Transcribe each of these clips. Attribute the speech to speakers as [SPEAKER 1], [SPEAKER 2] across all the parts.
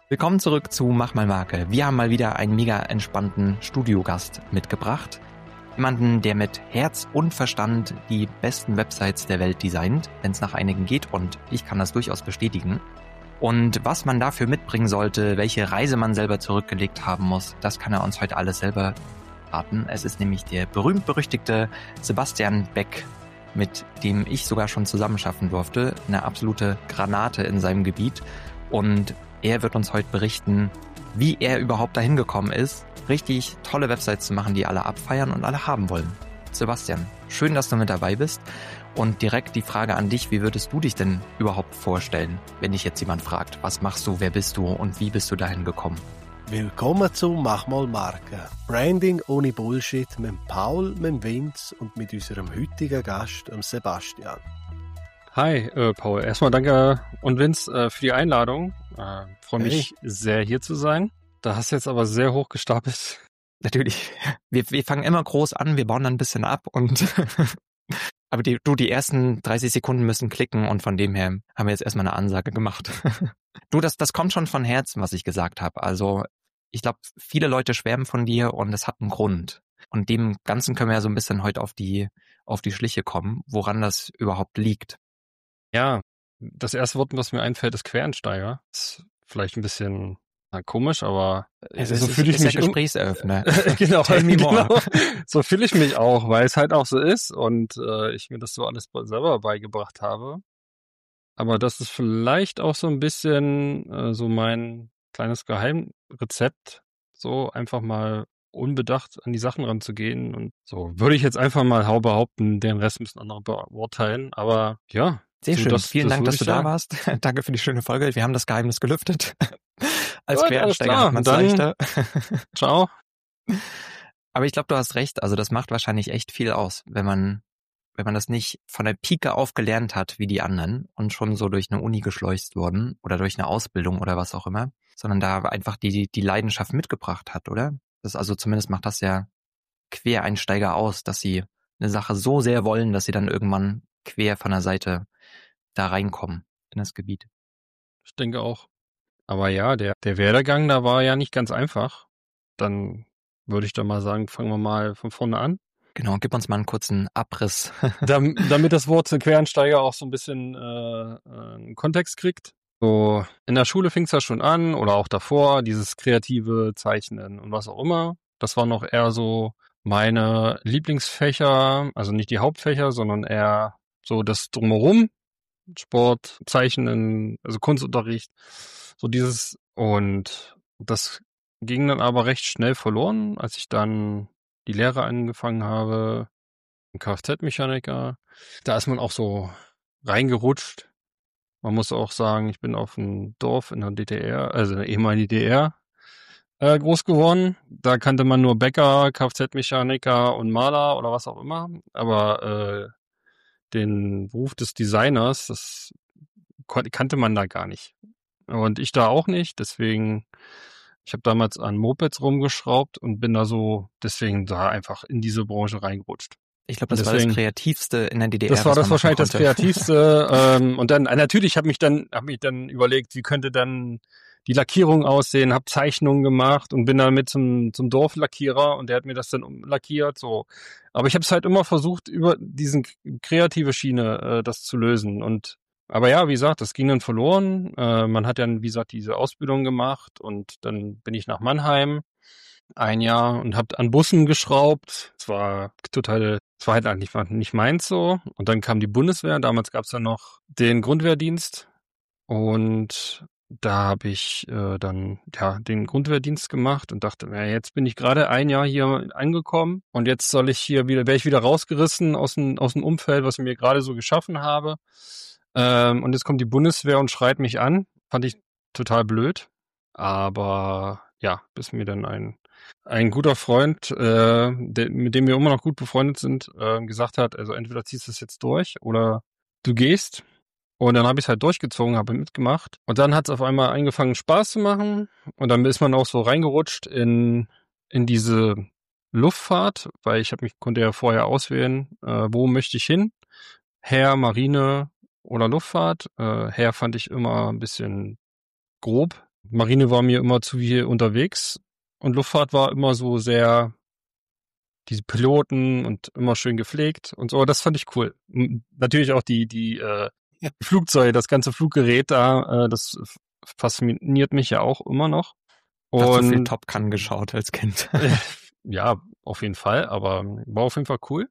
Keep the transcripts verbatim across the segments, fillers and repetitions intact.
[SPEAKER 1] Willkommen zurück zu Mach mal Marke. Wir haben mal wieder einen mega entspannten Studiogast mitgebracht. Jemanden, der mit Herz und Verstand die besten Websites der Welt designt, wenn es nach einigen geht, und ich kann das durchaus bestätigen. Und was man dafür mitbringen sollte, welche Reise man selber zurückgelegt haben muss, das kann er uns heute alles selber raten. Es ist nämlich der berühmt-berüchtigte Sebastian Beck, mit dem ich sogar schon zusammenschaffen durfte. Eine absolute Granate in seinem Gebiet. Und er wird uns heute berichten, wie er überhaupt dahin gekommen ist, richtig tolle Websites zu machen, die alle abfeiern und alle haben wollen. Sebastian, schön, dass du mit dabei bist. Und direkt die Frage an dich, wie würdest du dich denn überhaupt vorstellen, wenn dich jetzt jemand fragt, was machst du, wer bist du und wie bist du dahin gekommen?
[SPEAKER 2] Willkommen zu Mach mal Marke. Branding ohne Bullshit mit Paul, mit Vince und mit unserem heutigen Gast, dem Sebastian.
[SPEAKER 3] Hi, äh, Paul. Erstmal danke und Vince äh, für die Einladung. Äh, Freue mich hey. sehr, hier zu sein. Da hast du jetzt aber sehr hoch gestapelt.
[SPEAKER 1] Natürlich. Wir, wir fangen immer groß an, wir bauen dann ein bisschen ab und aber die, du, die ersten dreißig Sekunden müssen klicken und von dem her haben wir jetzt erstmal eine Ansage gemacht. Du, das, das kommt schon von Herzen, was ich gesagt habe. Also ich glaube, viele Leute schwärmen von dir und es hat einen Grund. Und dem Ganzen können wir ja so ein bisschen heute auf die, auf die Schliche kommen, woran das überhaupt liegt.
[SPEAKER 3] Ja, das erste Wort, was mir einfällt, ist Quereinsteiger. Ist vielleicht ein bisschen na, komisch, aber
[SPEAKER 1] es ist, so fühle ich ist mich ja Gesprächseröffner.
[SPEAKER 3] Genau,
[SPEAKER 1] Tell me more.
[SPEAKER 3] Genau. So fühle ich mich auch, weil es halt auch so ist und äh, ich mir das so alles selber beigebracht habe. Aber das ist vielleicht auch so ein bisschen äh, so mein kleines Geheimrezept, so einfach mal unbedacht an die Sachen ranzugehen und so würde ich jetzt einfach mal behaupten, den Rest müssen andere beurteilen, aber ja.
[SPEAKER 1] Sehr
[SPEAKER 3] so
[SPEAKER 1] schön.
[SPEAKER 3] Das,
[SPEAKER 1] Vielen
[SPEAKER 3] das
[SPEAKER 1] Dank, dass du
[SPEAKER 3] sagen.
[SPEAKER 1] da warst. Danke für die schöne Folge. Wir haben das Geheimnis gelüftet. Als
[SPEAKER 3] Gut,
[SPEAKER 1] Quereinsteiger hat man es leichter.
[SPEAKER 3] Ciao.
[SPEAKER 1] Aber ich glaube, du hast recht. Also das macht wahrscheinlich echt viel aus, wenn man wenn man das nicht von der Pike auf gelernt hat wie die anderen und schon so durch eine Uni geschleust worden oder durch eine Ausbildung oder was auch immer, sondern da einfach die die Leidenschaft mitgebracht hat, oder? Das also zumindest macht das ja Quereinsteiger aus, dass sie eine Sache so sehr wollen, dass sie dann irgendwann quer von der Seite da reinkommen in das Gebiet.
[SPEAKER 3] Ich denke auch. Aber ja, der, der Werdegang, da war ja nicht ganz einfach. Dann würde ich da mal sagen, fangen wir mal von vorne an.
[SPEAKER 1] Genau, gib uns mal einen kurzen Abriss.
[SPEAKER 3] Dam, damit das Wort Quereinsteiger auch so ein bisschen äh, einen Kontext kriegt. So, in der Schule fing es ja schon an oder auch davor, dieses kreative Zeichnen und was auch immer. Das war noch eher so meine Lieblingsfächer, also nicht die Hauptfächer, sondern eher so das Drumherum. Sport, Zeichnen, also Kunstunterricht, so dieses, und das ging dann aber recht schnell verloren, als ich dann die Lehre angefangen habe, Kfz-Mechaniker. Da ist man auch so reingerutscht. Man muss auch sagen, ich bin auf einem Dorf in der D D R, also in der ehemaligen D D R, äh, groß geworden. Da kannte man nur Bäcker, Kfz-Mechaniker und Maler oder was auch immer, aber äh, den Beruf des Designers, das kannte man da gar nicht. Und ich da auch nicht, deswegen, ich habe damals an Mopeds rumgeschraubt und bin da so, deswegen da einfach in diese Branche reingerutscht.
[SPEAKER 1] Ich glaube, das
[SPEAKER 3] deswegen,
[SPEAKER 1] war das Kreativste in der D D R.
[SPEAKER 3] Das war das wahrscheinlich das Kreativste. ähm, und dann, natürlich habe mich dann, habe mich dann überlegt, wie könnte dann die Lackierung aussehen, habe Zeichnungen gemacht und bin dann mit zum, zum Dorflackierer und der hat mir das dann umlackiert, so. Aber ich habe es halt immer versucht, über diesen kreative Schiene äh, das zu lösen. Und aber ja, wie gesagt, das ging dann verloren. Äh, man hat dann, wie gesagt, diese Ausbildung gemacht und dann bin ich nach Mannheim ein Jahr und habe an Bussen geschraubt. Es war total, es war halt eigentlich nicht meins so. Und dann kam die Bundeswehr. Damals gab es ja noch den Grundwehrdienst und da habe ich äh, dann ja den Grundwehrdienst gemacht und dachte, ja, jetzt bin ich gerade ein Jahr hier angekommen und jetzt soll ich hier wieder, wäre ich wieder rausgerissen aus dem aus dem Umfeld, was ich mir gerade so geschaffen habe. Ähm, und jetzt kommt die Bundeswehr und schreit mich an. Fand ich total blöd, aber ja, bis mir dann ein ein guter Freund, äh, der, mit dem wir immer noch gut befreundet sind, äh, gesagt hat, also entweder ziehst du es jetzt durch oder du gehst. Und dann habe ich es halt durchgezogen, habe mitgemacht. Und dann hat es auf einmal angefangen, Spaß zu machen. Und dann ist man auch so reingerutscht in in diese Luftfahrt, weil ich habe mich konnte ja vorher auswählen, äh, wo möchte ich hin? Heer, Marine oder Luftfahrt. Äh, Heer fand ich immer ein bisschen grob. Marine war mir immer zu viel unterwegs und Luftfahrt war immer so sehr diese Piloten und immer schön gepflegt und so. Das fand ich cool. M- Natürlich auch die die äh, Flugzeuge, das ganze Fluggerät da, äh, das f- fasziniert mich ja auch immer noch.
[SPEAKER 1] Hast du viel
[SPEAKER 3] Und
[SPEAKER 1] Top Gun geschaut als Kind?
[SPEAKER 3] äh, ja, auf jeden Fall, aber war auf jeden Fall cool.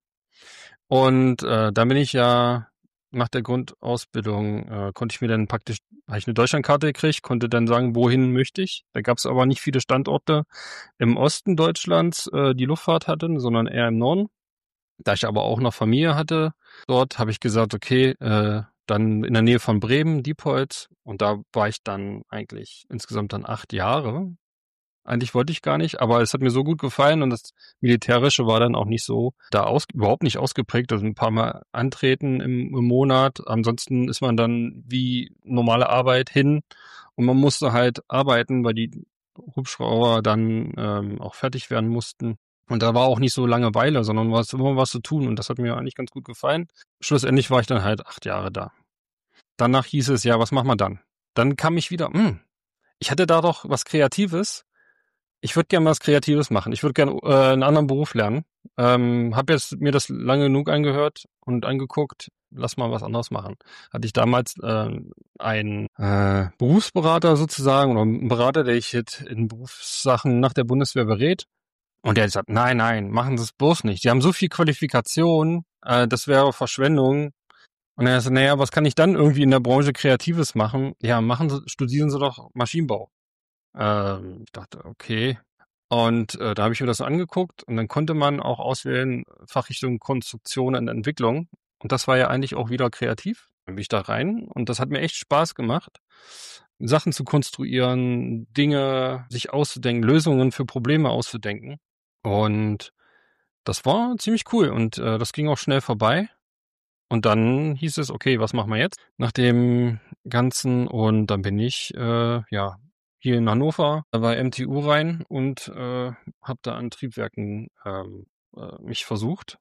[SPEAKER 3] Und äh, dann bin ich ja nach der Grundausbildung, äh, konnte ich mir dann praktisch, habe ich eine Deutschlandkarte gekriegt, konnte dann sagen, wohin möchte ich. Da gab es aber nicht viele Standorte im Osten Deutschlands, äh, die Luftfahrt hatten, sondern eher im Norden. Da ich aber auch noch Familie hatte, dort habe ich gesagt, okay, äh, dann in der Nähe von Bremen, Diepholz. Und da war ich dann eigentlich insgesamt dann acht Jahre. Eigentlich wollte ich gar nicht, aber es hat mir so gut gefallen und das Militärische war dann auch nicht so da aus, überhaupt nicht ausgeprägt. Also ein paar Mal antreten im, im Monat. Ansonsten ist man dann wie normale Arbeit hin und man musste halt arbeiten, weil die Hubschrauber dann ähm, auch fertig werden mussten. Und da war auch nicht so Langeweile, sondern war es immer was zu tun und das hat mir eigentlich ganz gut gefallen. Schlussendlich war ich dann halt acht Jahre da. Danach hieß es, ja, was machen wir dann? Dann kam ich wieder, hm, ich hatte da doch was Kreatives. Ich würde gerne was Kreatives machen. Ich würde gerne äh, einen anderen Beruf lernen. Ähm, habe jetzt mir das lange genug angehört und angeguckt. Lass mal was anderes machen. Hatte ich damals äh, einen äh, Berufsberater sozusagen oder einen Berater, der ich jetzt in Berufssachen nach der Bundeswehr berät. Und der hat gesagt, nein, nein, machen Sie es bloß nicht. Die haben so viel Qualifikation, äh, das wäre Verschwendung. Und er sagt, naja, was kann ich dann irgendwie in der Branche Kreatives machen? Ja, machen Sie, studieren Sie doch Maschinenbau. Ähm, ich dachte, okay. Und äh, da habe ich mir das so angeguckt und dann konnte man auch auswählen Fachrichtung Konstruktion und Entwicklung. Und das war ja eigentlich auch wieder kreativ. Dann bin ich da rein und das hat mir echt Spaß gemacht, Sachen zu konstruieren, Dinge sich auszudenken, Lösungen für Probleme auszudenken. Und das war ziemlich cool und äh, das ging auch schnell vorbei. Und dann hieß es, okay, was machen wir jetzt nach dem Ganzen? Und dann bin ich äh, ja hier in Hannover bei M T U rein und äh, habe da an Triebwerken ähm, äh, mich versucht,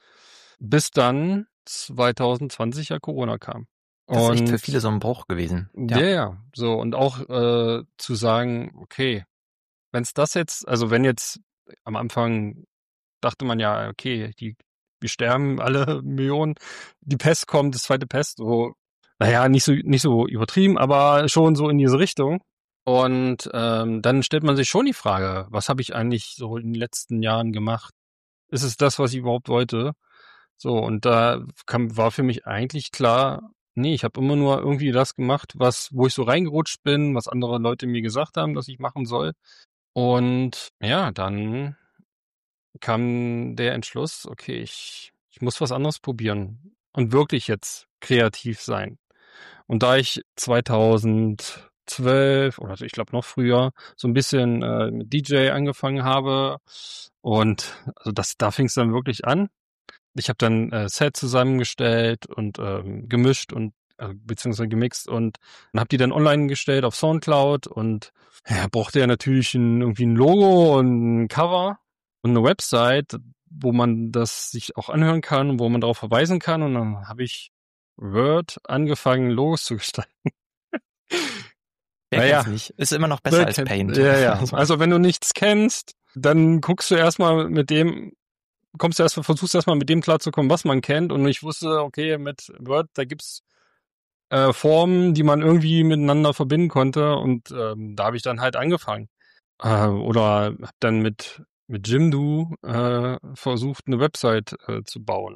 [SPEAKER 3] bis dann zwanzig zwanzig ja Corona kam.
[SPEAKER 1] Das ist echt für
[SPEAKER 3] Und
[SPEAKER 1] viele so ein Bruch gewesen.
[SPEAKER 3] ja,
[SPEAKER 1] Ja.
[SPEAKER 3] ja, so und auch äh, zu sagen, okay, wenn es das jetzt, also wenn jetzt am Anfang dachte man ja, okay, die wir sterben alle Millionen, die Pest kommt, das zweite Pest, so, naja, nicht so nicht so übertrieben, aber schon so in diese Richtung. Und ähm, dann stellt man sich schon die Frage, was habe ich eigentlich so in den letzten Jahren gemacht? Ist es das, was ich überhaupt wollte? So, und da kam, war für mich eigentlich klar, nee, ich habe immer nur irgendwie das gemacht, was, wo ich so reingerutscht bin, was andere Leute mir gesagt haben, dass ich machen soll. Und ja, dann kam der Entschluss, okay, ich, ich muss was anderes probieren und wirklich jetzt kreativ sein. Und da ich zweitausendzwölf oder ich glaube noch früher so ein bisschen äh, mit D J angefangen habe und also das da fing es dann wirklich an. Ich habe dann äh, Set zusammengestellt und ähm, gemischt und äh, beziehungsweise gemixt und, und habe die dann online gestellt auf Soundcloud und ja, brauchte ja natürlich ein, irgendwie ein Logo und ein Cover und eine Website, wo man das sich auch anhören kann, wo man darauf verweisen kann. Und dann habe ich Word angefangen, Logos zu gestalten.
[SPEAKER 1] Wer
[SPEAKER 3] Naja,
[SPEAKER 1] kennt's nicht? Ist immer noch besser
[SPEAKER 3] wer
[SPEAKER 1] als
[SPEAKER 3] kennt-
[SPEAKER 1] Paint.
[SPEAKER 3] Ja, ja. Also wenn du nichts kennst, dann guckst du erstmal mit dem, kommst du erstmal, versuchst erstmal mit dem klarzukommen, was man kennt. Und ich wusste, okay, mit Word, da gibt's äh, Formen, die man irgendwie miteinander verbinden konnte. Und ähm, da habe ich dann halt angefangen. Äh, oder habe dann mit mit Jimdo äh, versucht, eine Website äh, zu bauen.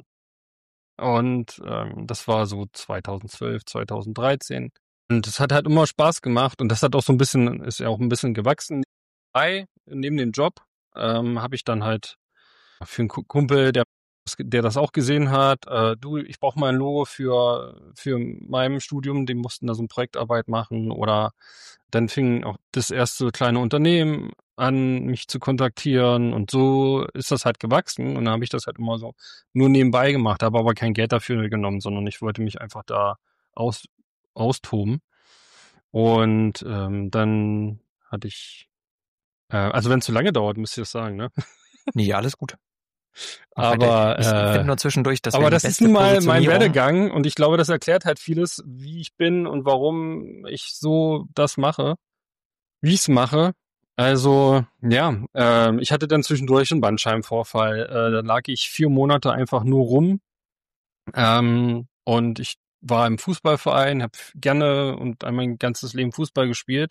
[SPEAKER 3] Und ähm, das war so zweitausendzwölf, zweitausenddreizehn. Und es hat halt immer Spaß gemacht und das hat auch so ein bisschen, ist ja auch ein bisschen gewachsen. Bei, neben dem Job ähm, habe ich dann halt für einen Ku- Kumpel, der, der das auch gesehen hat, äh, du, ich brauche mal ein Logo für, für mein Studium, die mussten da so eine Projektarbeit machen oder dann fing auch das erste kleine Unternehmen an, mich zu kontaktieren und so ist das halt gewachsen und dann habe ich das halt immer so nur nebenbei gemacht, habe aber kein Geld dafür genommen, sondern ich wollte mich einfach da aus, austoben und ähm, dann hatte ich, äh, also wenn es zu lange dauert, müsst ihr das sagen, ne?
[SPEAKER 1] Nee, alles gut. Mach
[SPEAKER 3] Aber
[SPEAKER 1] weiter. ich
[SPEAKER 3] äh,
[SPEAKER 1] finde nur zwischendurch, dass
[SPEAKER 3] aber
[SPEAKER 1] wir die
[SPEAKER 3] das ist
[SPEAKER 1] beste
[SPEAKER 3] nun mal mein
[SPEAKER 1] Positionierung-
[SPEAKER 3] Werdegang und ich glaube, das erklärt halt vieles, wie ich bin und warum ich so das mache. Wie ich's mache? Also, ja, äh, ich hatte dann zwischendurch einen Bandscheibenvorfall. Äh, da lag ich vier Monate einfach nur rum. Ähm, und ich war im Fußballverein, habe gerne und mein ganzes Leben Fußball gespielt.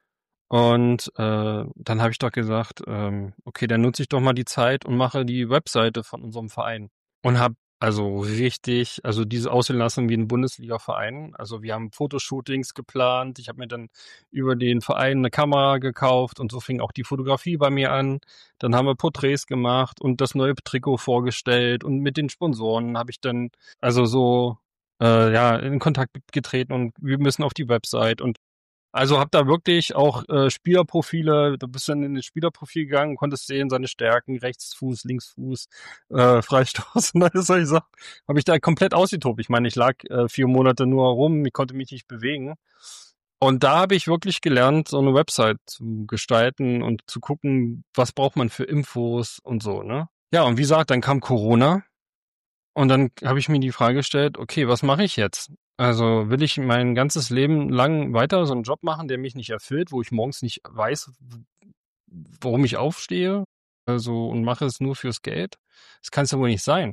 [SPEAKER 3] Und äh, dann habe ich doch gesagt, ähm, okay, dann nutze ich doch mal die Zeit und mache die Webseite von unserem Verein. Und habe also richtig, also diese aussehen lassen wie ein Bundesliga-Verein. Also wir haben Fotoshootings geplant. Ich habe mir dann über den Verein eine Kamera gekauft und so fing auch die Fotografie bei mir an. Dann haben wir Porträts gemacht und das neue Trikot vorgestellt und mit den Sponsoren habe ich dann also so äh, ja in Kontakt getreten und wir müssen auf die Website und also habe da wirklich auch äh, Spielerprofile, da bist du dann in das Spielerprofil gegangen, konntest sehen, seine Stärken, Rechtsfuß, Linksfuß, äh, Freistoß und alles solche Sachen. Habe ich da komplett ausgetobt. Ich meine, ich lag äh, vier Monate nur rum, ich konnte mich nicht bewegen. Und da habe ich wirklich gelernt, so eine Website zu gestalten und zu gucken, was braucht man für Infos und so, ne? Ja, und wie gesagt, dann kam Corona und dann habe ich mir die Frage gestellt, okay, was mache ich jetzt? Also will ich mein ganzes Leben lang weiter so einen Job machen, der mich nicht erfüllt, wo ich morgens nicht weiß, warum ich aufstehe, also und mache es nur fürs Geld? Das kann es ja wohl nicht sein.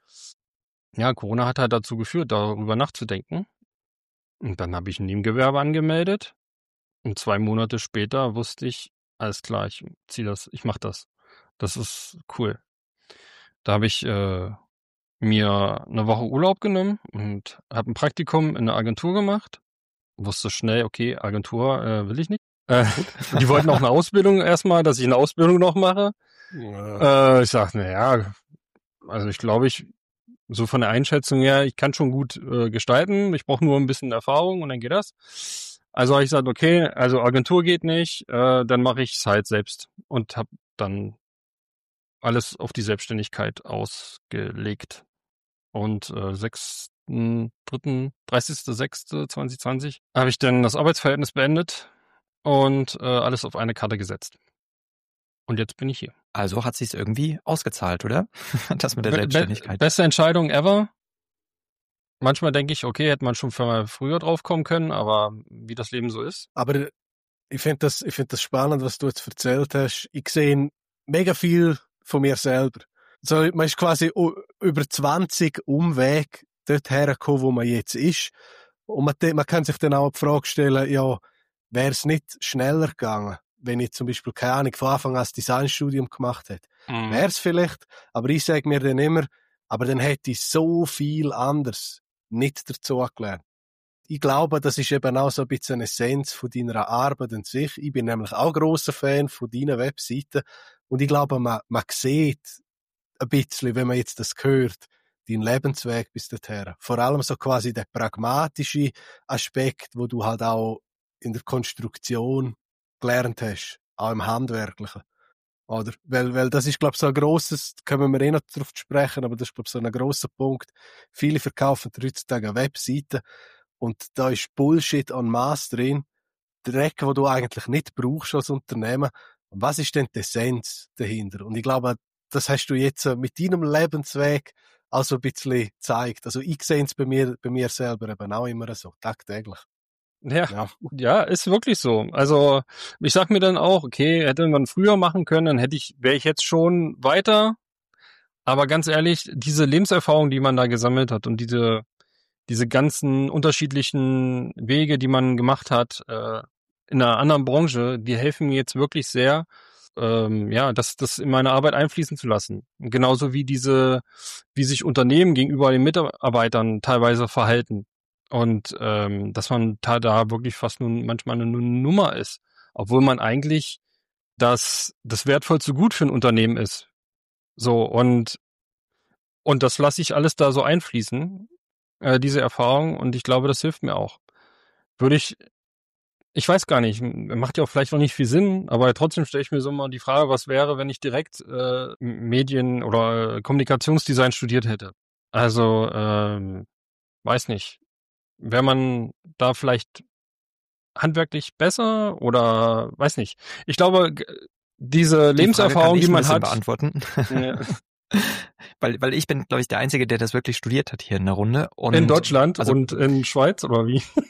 [SPEAKER 3] Ja, Corona hat halt dazu geführt, darüber nachzudenken. Und dann habe ich ein Nebengewerbe angemeldet. Und zwei Monate später wusste ich, alles klar, ich ziehe das, ich mache das. Das ist cool. Da habe ich äh, mir eine Woche Urlaub genommen und habe ein Praktikum in einer Agentur gemacht. Wusste schnell, okay, Agentur äh, will ich nicht. Äh, die wollten auch eine Ausbildung erstmal, dass ich eine Ausbildung noch mache. Ja. Äh, ich sag, naja, also ich glaube, ich so von der Einschätzung her, ich kann schon gut äh, gestalten. Ich brauche nur ein bisschen Erfahrung und dann geht das. Also habe ich gesagt, okay, also Agentur geht nicht, äh, dann mache ich es halt selbst und habe dann alles auf die Selbstständigkeit ausgelegt. Und äh, sechsten dritten dreißigster sechster zweitausendzwanzig habe ich dann das Arbeitsverhältnis beendet und äh, alles auf eine Karte gesetzt. Und jetzt bin ich hier.
[SPEAKER 1] Also hat sich's irgendwie ausgezahlt, oder? Das mit der
[SPEAKER 3] Be-
[SPEAKER 1] Selbstständigkeit.
[SPEAKER 3] Be- beste Entscheidung ever. Manchmal denke ich, okay, hätte man schon früher drauf kommen können, aber wie das Leben so ist.
[SPEAKER 2] Aber ich finde das, ich finde das spannend, was du jetzt erzählt hast. Ich sehe mega viel von mir selber. So, man ist quasi über zwanzig Umwege dort hergekommen, wo man jetzt ist. Und man, man kann sich dann auch die Frage stellen, ja, wäre es nicht schneller gegangen, wenn ich zum Beispiel, keine Ahnung, von Anfang an das Designstudium gemacht hätte. Mhm. Wäre es vielleicht, aber ich sage mir dann immer, aber dann hätte ich so viel anders nicht dazu gelernt. Ich glaube, das ist eben auch so ein bisschen eine Essenz von deiner Arbeit an sich. Ich bin nämlich auch grosser Fan von deinen Webseiten und ich glaube, man, man sieht ein bisschen, wenn man jetzt das hört, deinen Lebensweg bis dorthin. Vor allem so quasi der pragmatische Aspekt, wo du halt auch in der Konstruktion gelernt hast, auch im Handwerklichen. Oder? Weil, weil das ist, glaube ich, so ein grosses, können wir eh noch darauf sprechen, aber das ist, glaube ich, so ein grosser Punkt. Viele verkaufen heutzutage Webseiten und da ist Bullshit en masse drin. Dreck, den du eigentlich nicht brauchst als Unternehmen. Was ist denn die Essenz dahinter? Und ich glaube, das hast du jetzt mit deinem Lebensweg also ein bisschen gezeigt. Also ich sehe es bei mir, bei mir selber eben auch immer so, tagtäglich.
[SPEAKER 3] Ja, ja, ja, ist wirklich so. Also ich sag mir dann auch, okay, hätte man früher machen können, dann hätte ich, wäre ich jetzt schon weiter. Aber ganz ehrlich, diese Lebenserfahrung, die man da gesammelt hat und diese diese ganzen unterschiedlichen Wege, die man gemacht hat äh, in einer anderen Branche, die helfen mir jetzt wirklich sehr, ähm, ja, das das in meine Arbeit einfließen zu lassen. Genauso wie diese, wie sich Unternehmen gegenüber den Mitarbeitern teilweise verhalten. Und ähm, dass man da, da wirklich fast nun manchmal eine Nummer ist, obwohl man eigentlich das das wertvollste Gut für ein Unternehmen ist. So und und das lasse ich alles da so einfließen, äh, diese Erfahrung, und ich glaube, das hilft mir auch. Würde ich, ich weiß gar nicht, macht ja auch vielleicht noch nicht viel Sinn, aber trotzdem stelle ich mir so mal die Frage, was wäre, wenn ich direkt äh, Medien- oder äh, Kommunikationsdesign studiert hätte. Also ähm, weiß nicht. Wäre man da vielleicht handwerklich besser oder weiß nicht. Ich glaube, diese
[SPEAKER 1] Die
[SPEAKER 3] Lebenserfahrung, die man hat,
[SPEAKER 1] beantworten.
[SPEAKER 3] Ja.
[SPEAKER 1] weil weil ich bin, glaube ich, der Einzige, der das wirklich studiert hat hier in der Runde. Und
[SPEAKER 3] in Deutschland
[SPEAKER 1] also,
[SPEAKER 3] und in Schweiz oder wie?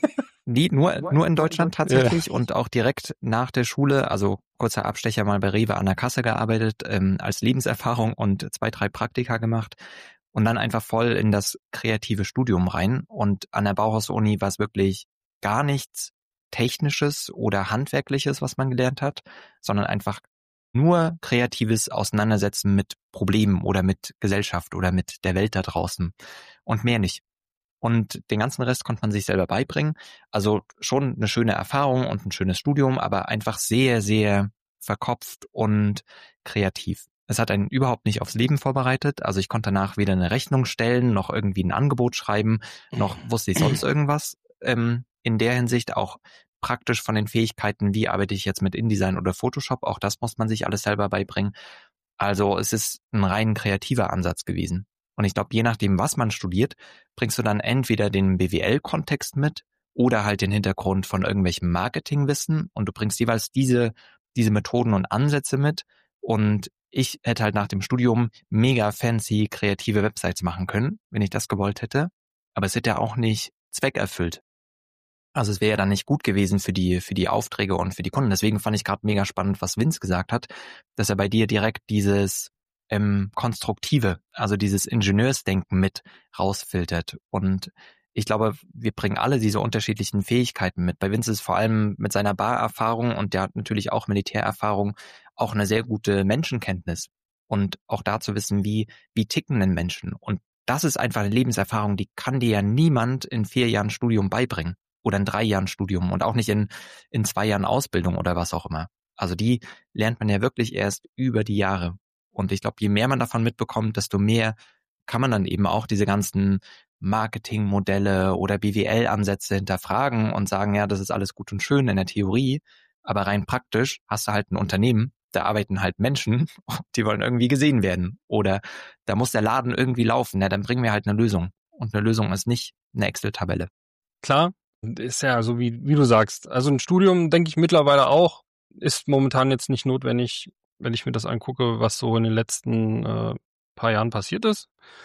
[SPEAKER 1] Die nur, nur in Deutschland tatsächlich ja. Und auch direkt nach der Schule, also kurzer Abstecher mal bei Rewe an der Kasse gearbeitet, ähm, als Lebenserfahrung und zwei, drei Praktika gemacht und dann einfach voll in das kreative Studium rein. Und an der Bauhaus-Uni war es wirklich gar nichts Technisches oder Handwerkliches, was man gelernt hat, sondern einfach nur kreatives Auseinandersetzen mit Problemen oder mit Gesellschaft oder mit der Welt da draußen und mehr nicht. Und den ganzen Rest konnte man sich selber beibringen. Also schon eine schöne Erfahrung und ein schönes Studium, aber einfach sehr, sehr verkopft und kreativ. Es hat einen überhaupt nicht aufs Leben vorbereitet. Also ich konnte danach weder eine Rechnung stellen, noch irgendwie ein Angebot schreiben, noch wusste ich sonst irgendwas. Ähm, in der Hinsicht auch praktisch von den Fähigkeiten, wie arbeite ich jetzt mit InDesign oder Photoshop, auch das muss man sich alles selber beibringen. Also es ist ein rein kreativer Ansatz gewesen. Und ich glaube, je nachdem, was man studiert, bringst du dann entweder den B W L-Kontext mit oder halt den Hintergrund von irgendwelchem Marketingwissen und du bringst jeweils diese, diese Methoden und Ansätze mit. Und ich hätte halt nach dem Studium mega fancy kreative Websites machen können, wenn ich das gewollt hätte. Aber es hätte ja auch nicht zweckerfüllt. Also es wäre ja dann nicht gut gewesen für die für die Aufträge und für die Kunden. Deswegen fand ich gerade mega spannend, was Vince gesagt hat, dass er bei dir direkt dieses ähm, Konstruktive, also dieses Ingenieursdenken mit rausfiltert. Und ich glaube, wir bringen alle diese unterschiedlichen Fähigkeiten mit. Bei Vince ist vor allem mit seiner Barerfahrung und der hat natürlich auch Militärerfahrung auch eine sehr gute Menschenkenntnis. Und auch da zu wissen, wie wie ticken denn Menschen. Und das ist einfach eine Lebenserfahrung, die kann dir ja niemand in vier Jahren Studium beibringen. Oder in drei Jahren Studium und auch nicht in in zwei Jahren Ausbildung oder was auch immer. Also die lernt man ja wirklich erst über die Jahre. Und ich glaube, je mehr man davon mitbekommt, desto mehr kann man dann eben auch diese ganzen Marketingmodelle oder B W L-Ansätze hinterfragen und sagen, ja, das ist alles gut und schön in der Theorie, aber rein praktisch hast du halt ein Unternehmen, da arbeiten halt Menschen, die wollen irgendwie gesehen werden. Oder da muss der Laden irgendwie laufen, ja, dann bringen wir halt eine Lösung. Und eine Lösung ist nicht eine Excel-Tabelle.
[SPEAKER 3] Klar. Ist ja so, wie, wie du sagst. Also ein Studium, denke ich mittlerweile auch, ist momentan jetzt nicht notwendig, wenn ich mir das angucke, was so in den letzten äh, paar Jahren passiert ist.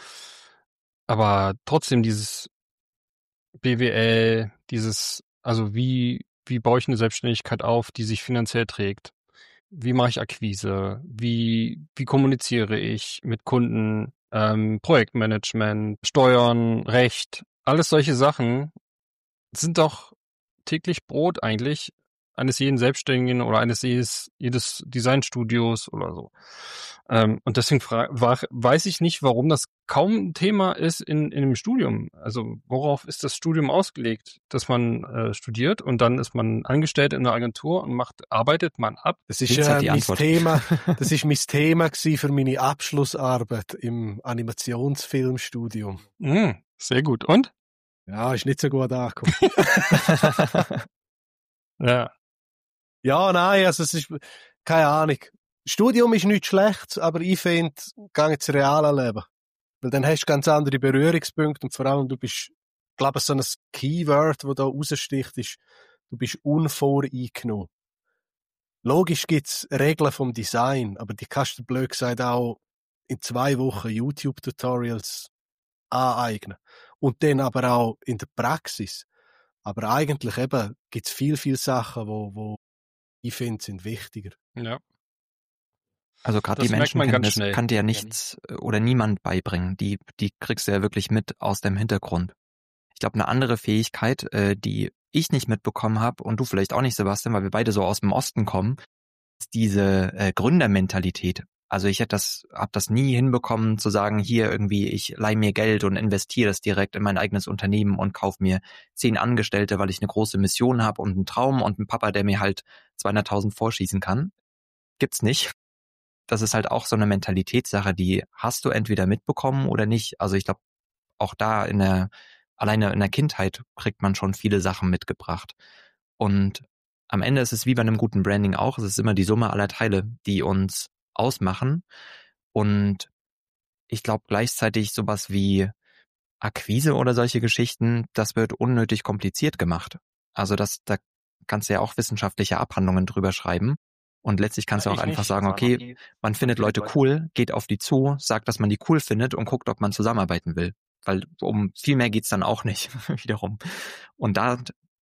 [SPEAKER 3] Aber trotzdem dieses B W L, dieses, also wie, wie baue ich eine Selbstständigkeit auf, die sich finanziell trägt? Wie mache ich Akquise? Wie, wie kommuniziere ich mit Kunden? Ähm, Projektmanagement, Steuern, Recht, alles solche Sachen sind doch täglich Brot eigentlich eines jeden Selbstständigen oder eines jedes, jedes Designstudios oder so. Ähm, und deswegen fra- war, weiß ich nicht, warum das kaum ein Thema ist in, in dem Studium. Also worauf ist das Studium ausgelegt? Dass man äh, studiert und dann ist man angestellt in einer Agentur und macht, arbeitet man ab.
[SPEAKER 2] Das ist ja mein Thema, das ist mein Thema gewesen für meine Abschlussarbeit im Animationsfilmstudium.
[SPEAKER 3] Mm, sehr gut. Und?
[SPEAKER 2] Ja, ist nicht so gut angekommen.
[SPEAKER 3] ja.
[SPEAKER 2] Ja, nein, also es ist, keine Ahnung. Studium ist nichts Schlechtes, aber ich finde, geh ins reale Leben. Weil dann hast du ganz andere Berührungspunkte und vor allem du bist, ich glaube, so ein Keyword, das da raussticht, ist, du bist unvoreingenommen. Logisch gibt's Regeln vom Design, aber die kannst du blöd gesagt auch in zwei Wochen YouTube-Tutorials aneignen. Und dann aber auch in der Praxis. Aber eigentlich eben gibt's viel, viel Sachen, wo, wo ich finde, sind wichtiger.
[SPEAKER 3] Ja.
[SPEAKER 1] Also gerade die Menschenkenntnis kann dir ja nichts oder niemand beibringen. Die, die kriegst du ja wirklich mit aus dem Hintergrund. Ich glaube, eine andere Fähigkeit, äh, die ich nicht mitbekommen habe und du vielleicht auch nicht, Sebastian, weil wir beide so aus dem Osten kommen, ist diese äh, Gründermentalität. Also ich hätte das, habe das nie hinbekommen zu sagen, hier irgendwie, ich leihe mir Geld und investiere das direkt in mein eigenes Unternehmen und kaufe mir zehn Angestellte, weil ich eine große Mission habe und einen Traum und einen Papa, der mir halt zweihunderttausend vorschießen kann. Gibt's nicht. Das ist halt auch so eine Mentalitätssache, die hast du entweder mitbekommen oder nicht. Also ich glaube, auch da in der, alleine in der Kindheit kriegt man schon viele Sachen mitgebracht. Und am Ende ist es wie bei einem guten Branding auch, es ist immer die Summe aller Teile, die uns ausmachen. Und ich glaube gleichzeitig sowas wie Akquise oder solche Geschichten, das wird unnötig kompliziert gemacht. Also das, da kannst du ja auch wissenschaftliche Abhandlungen drüber schreiben. Und letztlich kannst du auch einfach sagen, okay, man findet Leute cool, geht auf die zu, sagt, dass man die cool findet und guckt, ob man zusammenarbeiten will. Weil um viel mehr geht's dann auch nicht, wiederum. Und da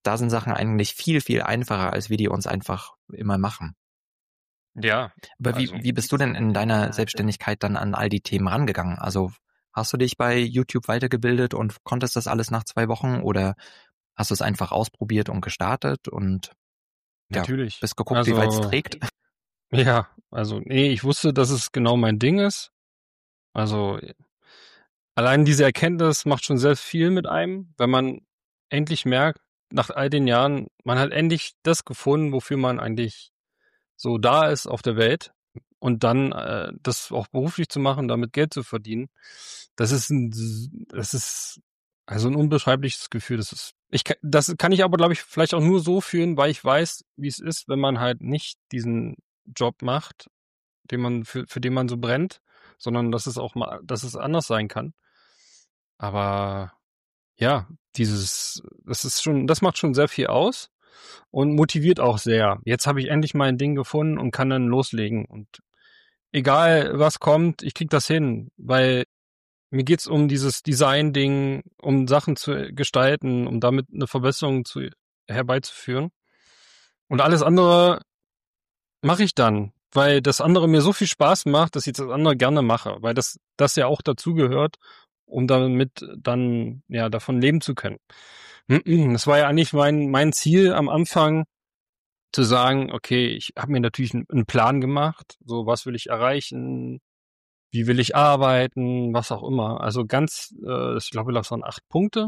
[SPEAKER 1] da sind Sachen eigentlich viel, viel einfacher, als wir die uns einfach immer machen.
[SPEAKER 3] Ja.
[SPEAKER 1] Aber wie,
[SPEAKER 3] also,
[SPEAKER 1] wie bist du denn in deiner Selbstständigkeit dann an all die Themen rangegangen? Also hast du dich bei YouTube weitergebildet und konntest das alles nach zwei Wochen oder hast du es einfach ausprobiert und gestartet und
[SPEAKER 3] natürlich.
[SPEAKER 1] Ja, bist geguckt,
[SPEAKER 3] also,
[SPEAKER 1] wie weit es trägt?
[SPEAKER 3] Ja, also nee, ich wusste, dass es genau mein Ding ist. Also allein diese Erkenntnis macht schon sehr viel mit einem, wenn man endlich merkt, nach all den Jahren, man hat endlich das gefunden, wofür man eigentlich so da ist auf der Welt und dann äh, das auch beruflich zu machen, damit Geld zu verdienen. Das ist ein, das ist also ein unbeschreibliches Gefühl. Das ist, ich kann, das kann ich aber, glaube ich, vielleicht auch nur so fühlen, weil ich weiß, wie es ist, wenn man halt nicht diesen Job macht, den man für für den man so brennt, sondern dass es auch mal, dass es anders sein kann. Aber ja, dieses, das ist schon, das macht schon sehr viel aus und motiviert auch sehr. Jetzt habe ich endlich mein Ding gefunden und kann dann loslegen. Und egal was kommt, ich krieg das hin, weil mir geht's um dieses Design-Ding, um Sachen zu gestalten, um damit eine Verbesserung zu, herbeizuführen. Und alles andere mache ich dann, weil das andere mir so viel Spaß macht, dass ich das andere gerne mache, weil das, das ja auch dazugehört, um damit dann, ja, davon leben zu können. Das war ja eigentlich mein, mein Ziel am Anfang, zu sagen, okay, ich habe mir natürlich einen Plan gemacht, so was will ich erreichen, wie will ich arbeiten, was auch immer. Also ganz, äh, ich glaube, das waren acht Punkte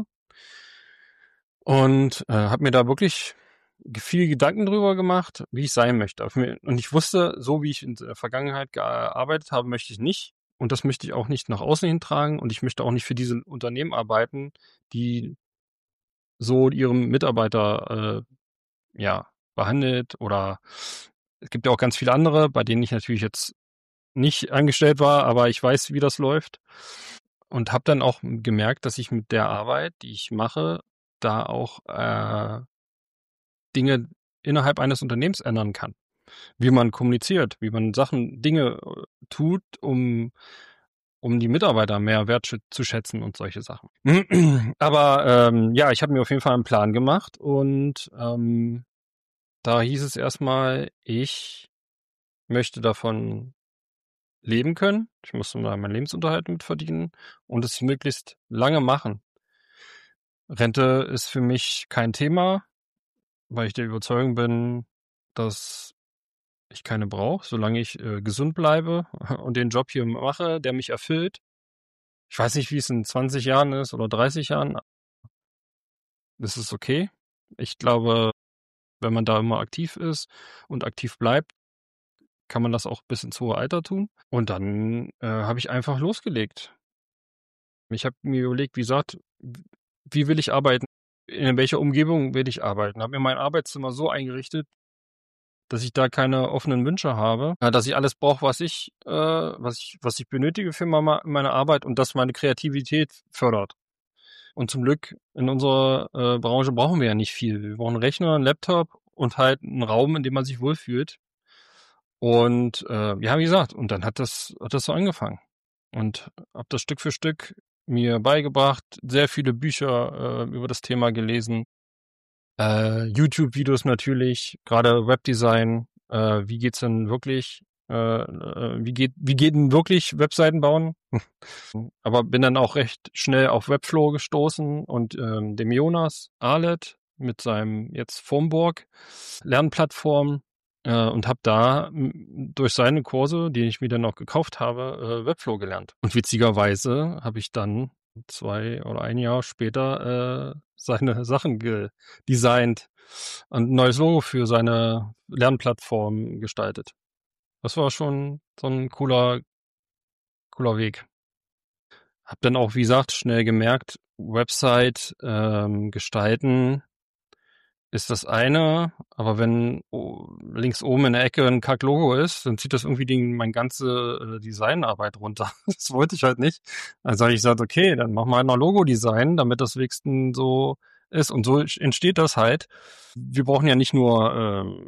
[SPEAKER 3] und äh, habe mir da wirklich viel Gedanken drüber gemacht, wie ich sein möchte. Und ich wusste, so wie ich in der Vergangenheit gearbeitet habe, möchte ich nicht. Und das möchte ich auch nicht nach außen hin tragen. Und ich möchte auch nicht für diese Unternehmen arbeiten, die so ihrem Mitarbeiter äh, ja behandelt. Oder es gibt ja auch ganz viele andere, bei denen ich natürlich jetzt nicht angestellt war, aber ich weiß, wie das läuft. Und habe dann auch gemerkt, dass ich mit der Arbeit, die ich mache, da auch äh, Dinge innerhalb eines Unternehmens ändern kann. Wie man kommuniziert, wie man Sachen, Dinge tut, um um die Mitarbeiter mehr wertzuschätzen und solche Sachen. Aber ähm, ja, ich habe mir auf jeden Fall einen Plan gemacht und ähm, da hieß es erstmal, ich möchte davon leben können. Ich muss meinen Lebensunterhalt mit verdienen und es möglichst lange machen. Rente ist für mich kein Thema, weil ich der Überzeugung bin, dass ich keine brauche, solange ich äh, gesund bleibe und den Job hier mache, der mich erfüllt. Ich weiß nicht, wie es in zwanzig Jahren ist oder dreißig Jahren. Das ist okay. Ich glaube, wenn man da immer aktiv ist und aktiv bleibt, kann man das auch bis ins hohe Alter tun. Und dann äh, habe ich einfach losgelegt. Ich habe mir überlegt, wie gesagt, wie will ich arbeiten? In welcher Umgebung will ich arbeiten? Habe mir mein Arbeitszimmer so eingerichtet, dass ich da keine offenen Wünsche habe, dass ich alles brauche, was ich, äh, was ich, was ich benötige für meine Arbeit und das meine Kreativität fördert. Und zum Glück in unserer äh, Branche brauchen wir ja nicht viel. Wir brauchen einen Rechner, einen Laptop und halt einen Raum, in dem man sich wohlfühlt. Und äh, ja, wie gesagt, und dann hat das, hat das so angefangen. Und habe das Stück für Stück mir beigebracht, sehr viele Bücher äh, über das Thema gelesen. Äh, YouTube-Videos natürlich, gerade Webdesign, äh, wie geht's denn wirklich, äh, äh, wie geht, wie geht denn wirklich Webseiten bauen? Aber bin dann auch recht schnell auf Webflow gestoßen und ähm, dem Jonas Arlet mit seinem jetzt Formburg Lernplattform äh, und habe da m, durch seine Kurse, die ich mir dann auch gekauft habe, äh, Webflow gelernt. Und witzigerweise habe ich dann zwei oder ein Jahr später äh, seine Sachen gedesignt und ein neues Logo für seine Lernplattform gestaltet. Das war schon so ein cooler, cooler Weg. Hab dann auch, wie gesagt, schnell gemerkt, Website ähm, gestalten ist das eine, aber wenn oh, links oben in der Ecke ein Kack-Logo ist, dann zieht das irgendwie den, meine ganze äh, Designarbeit runter. Das wollte ich halt nicht. Also habe ich gesagt, okay, dann mach mal ein Logo-Design, damit das wenigstens so ist. Und so entsteht das halt. Wir brauchen ja nicht nur ähm,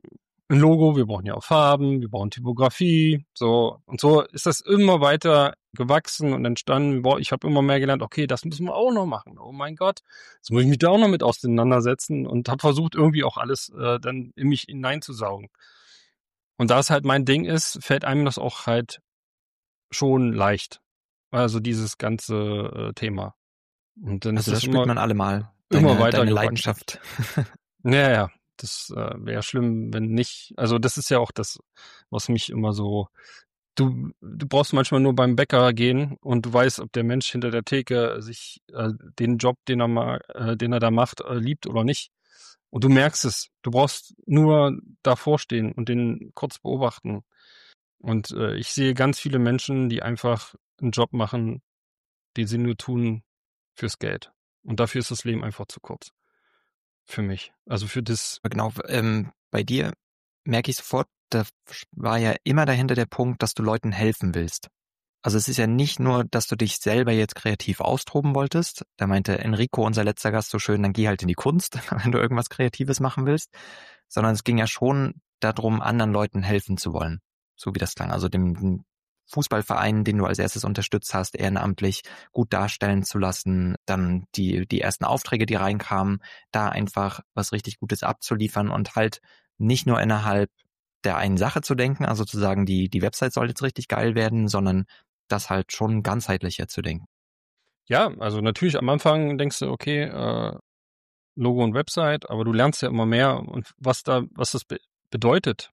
[SPEAKER 3] ein Logo, wir brauchen ja auch Farben, wir brauchen Typografie, so. Und so ist das immer weiter gewachsen und entstanden. Ich habe immer mehr gelernt, okay, das müssen wir auch noch machen. Oh mein Gott, jetzt muss ich mich da auch noch mit auseinandersetzen und habe versucht, irgendwie auch alles äh, dann in mich hineinzusaugen. Und da es halt mein Ding ist, fällt einem das auch halt schon leicht. Also dieses ganze äh, Thema. Und dann
[SPEAKER 1] Also
[SPEAKER 3] ist
[SPEAKER 1] das
[SPEAKER 3] es
[SPEAKER 1] spürt
[SPEAKER 3] immer,
[SPEAKER 1] man allemal.
[SPEAKER 3] immer
[SPEAKER 1] Deine,
[SPEAKER 3] weiter
[SPEAKER 1] deine
[SPEAKER 3] gewachsen.
[SPEAKER 1] Leidenschaft.
[SPEAKER 3] Ja, ja, das äh, wäre schlimm, wenn nicht. Also das ist ja auch das, was mich immer so. Du, du brauchst manchmal nur beim Bäcker gehen und du weißt, ob der Mensch hinter der Theke sich äh, den Job, den er mal, äh, den er da macht, äh, liebt oder nicht. Und du merkst es. Du brauchst nur davor stehen und den kurz beobachten. Und äh, ich sehe ganz viele Menschen, die einfach einen Job machen, den sie nur tun fürs Geld. Und dafür ist das Leben einfach zu kurz. Für mich. Also für das.
[SPEAKER 1] Genau, ähm, bei dir merke ich sofort, da war ja immer dahinter der Punkt, dass du Leuten helfen willst. Also es ist ja nicht nur, dass du dich selber jetzt kreativ austoben wolltest. Da meinte Enrico, unser letzter Gast, so schön, dann geh halt in die Kunst, wenn du irgendwas Kreatives machen willst. Sondern es ging ja schon darum, anderen Leuten helfen zu wollen. So wie das klang. Also dem, dem Fußballverein, den du als erstes unterstützt hast, ehrenamtlich gut darstellen zu lassen, dann die die ersten Aufträge, die reinkamen, da einfach was richtig Gutes abzuliefern und halt nicht nur innerhalb der einen Sache zu denken, also zu sagen, die die Website soll jetzt richtig geil werden, sondern das halt schon ganzheitlicher zu denken.
[SPEAKER 3] Ja, also natürlich am Anfang denkst du, okay, äh, Logo und Website, aber du lernst ja immer mehr und was da, was das be- bedeutet,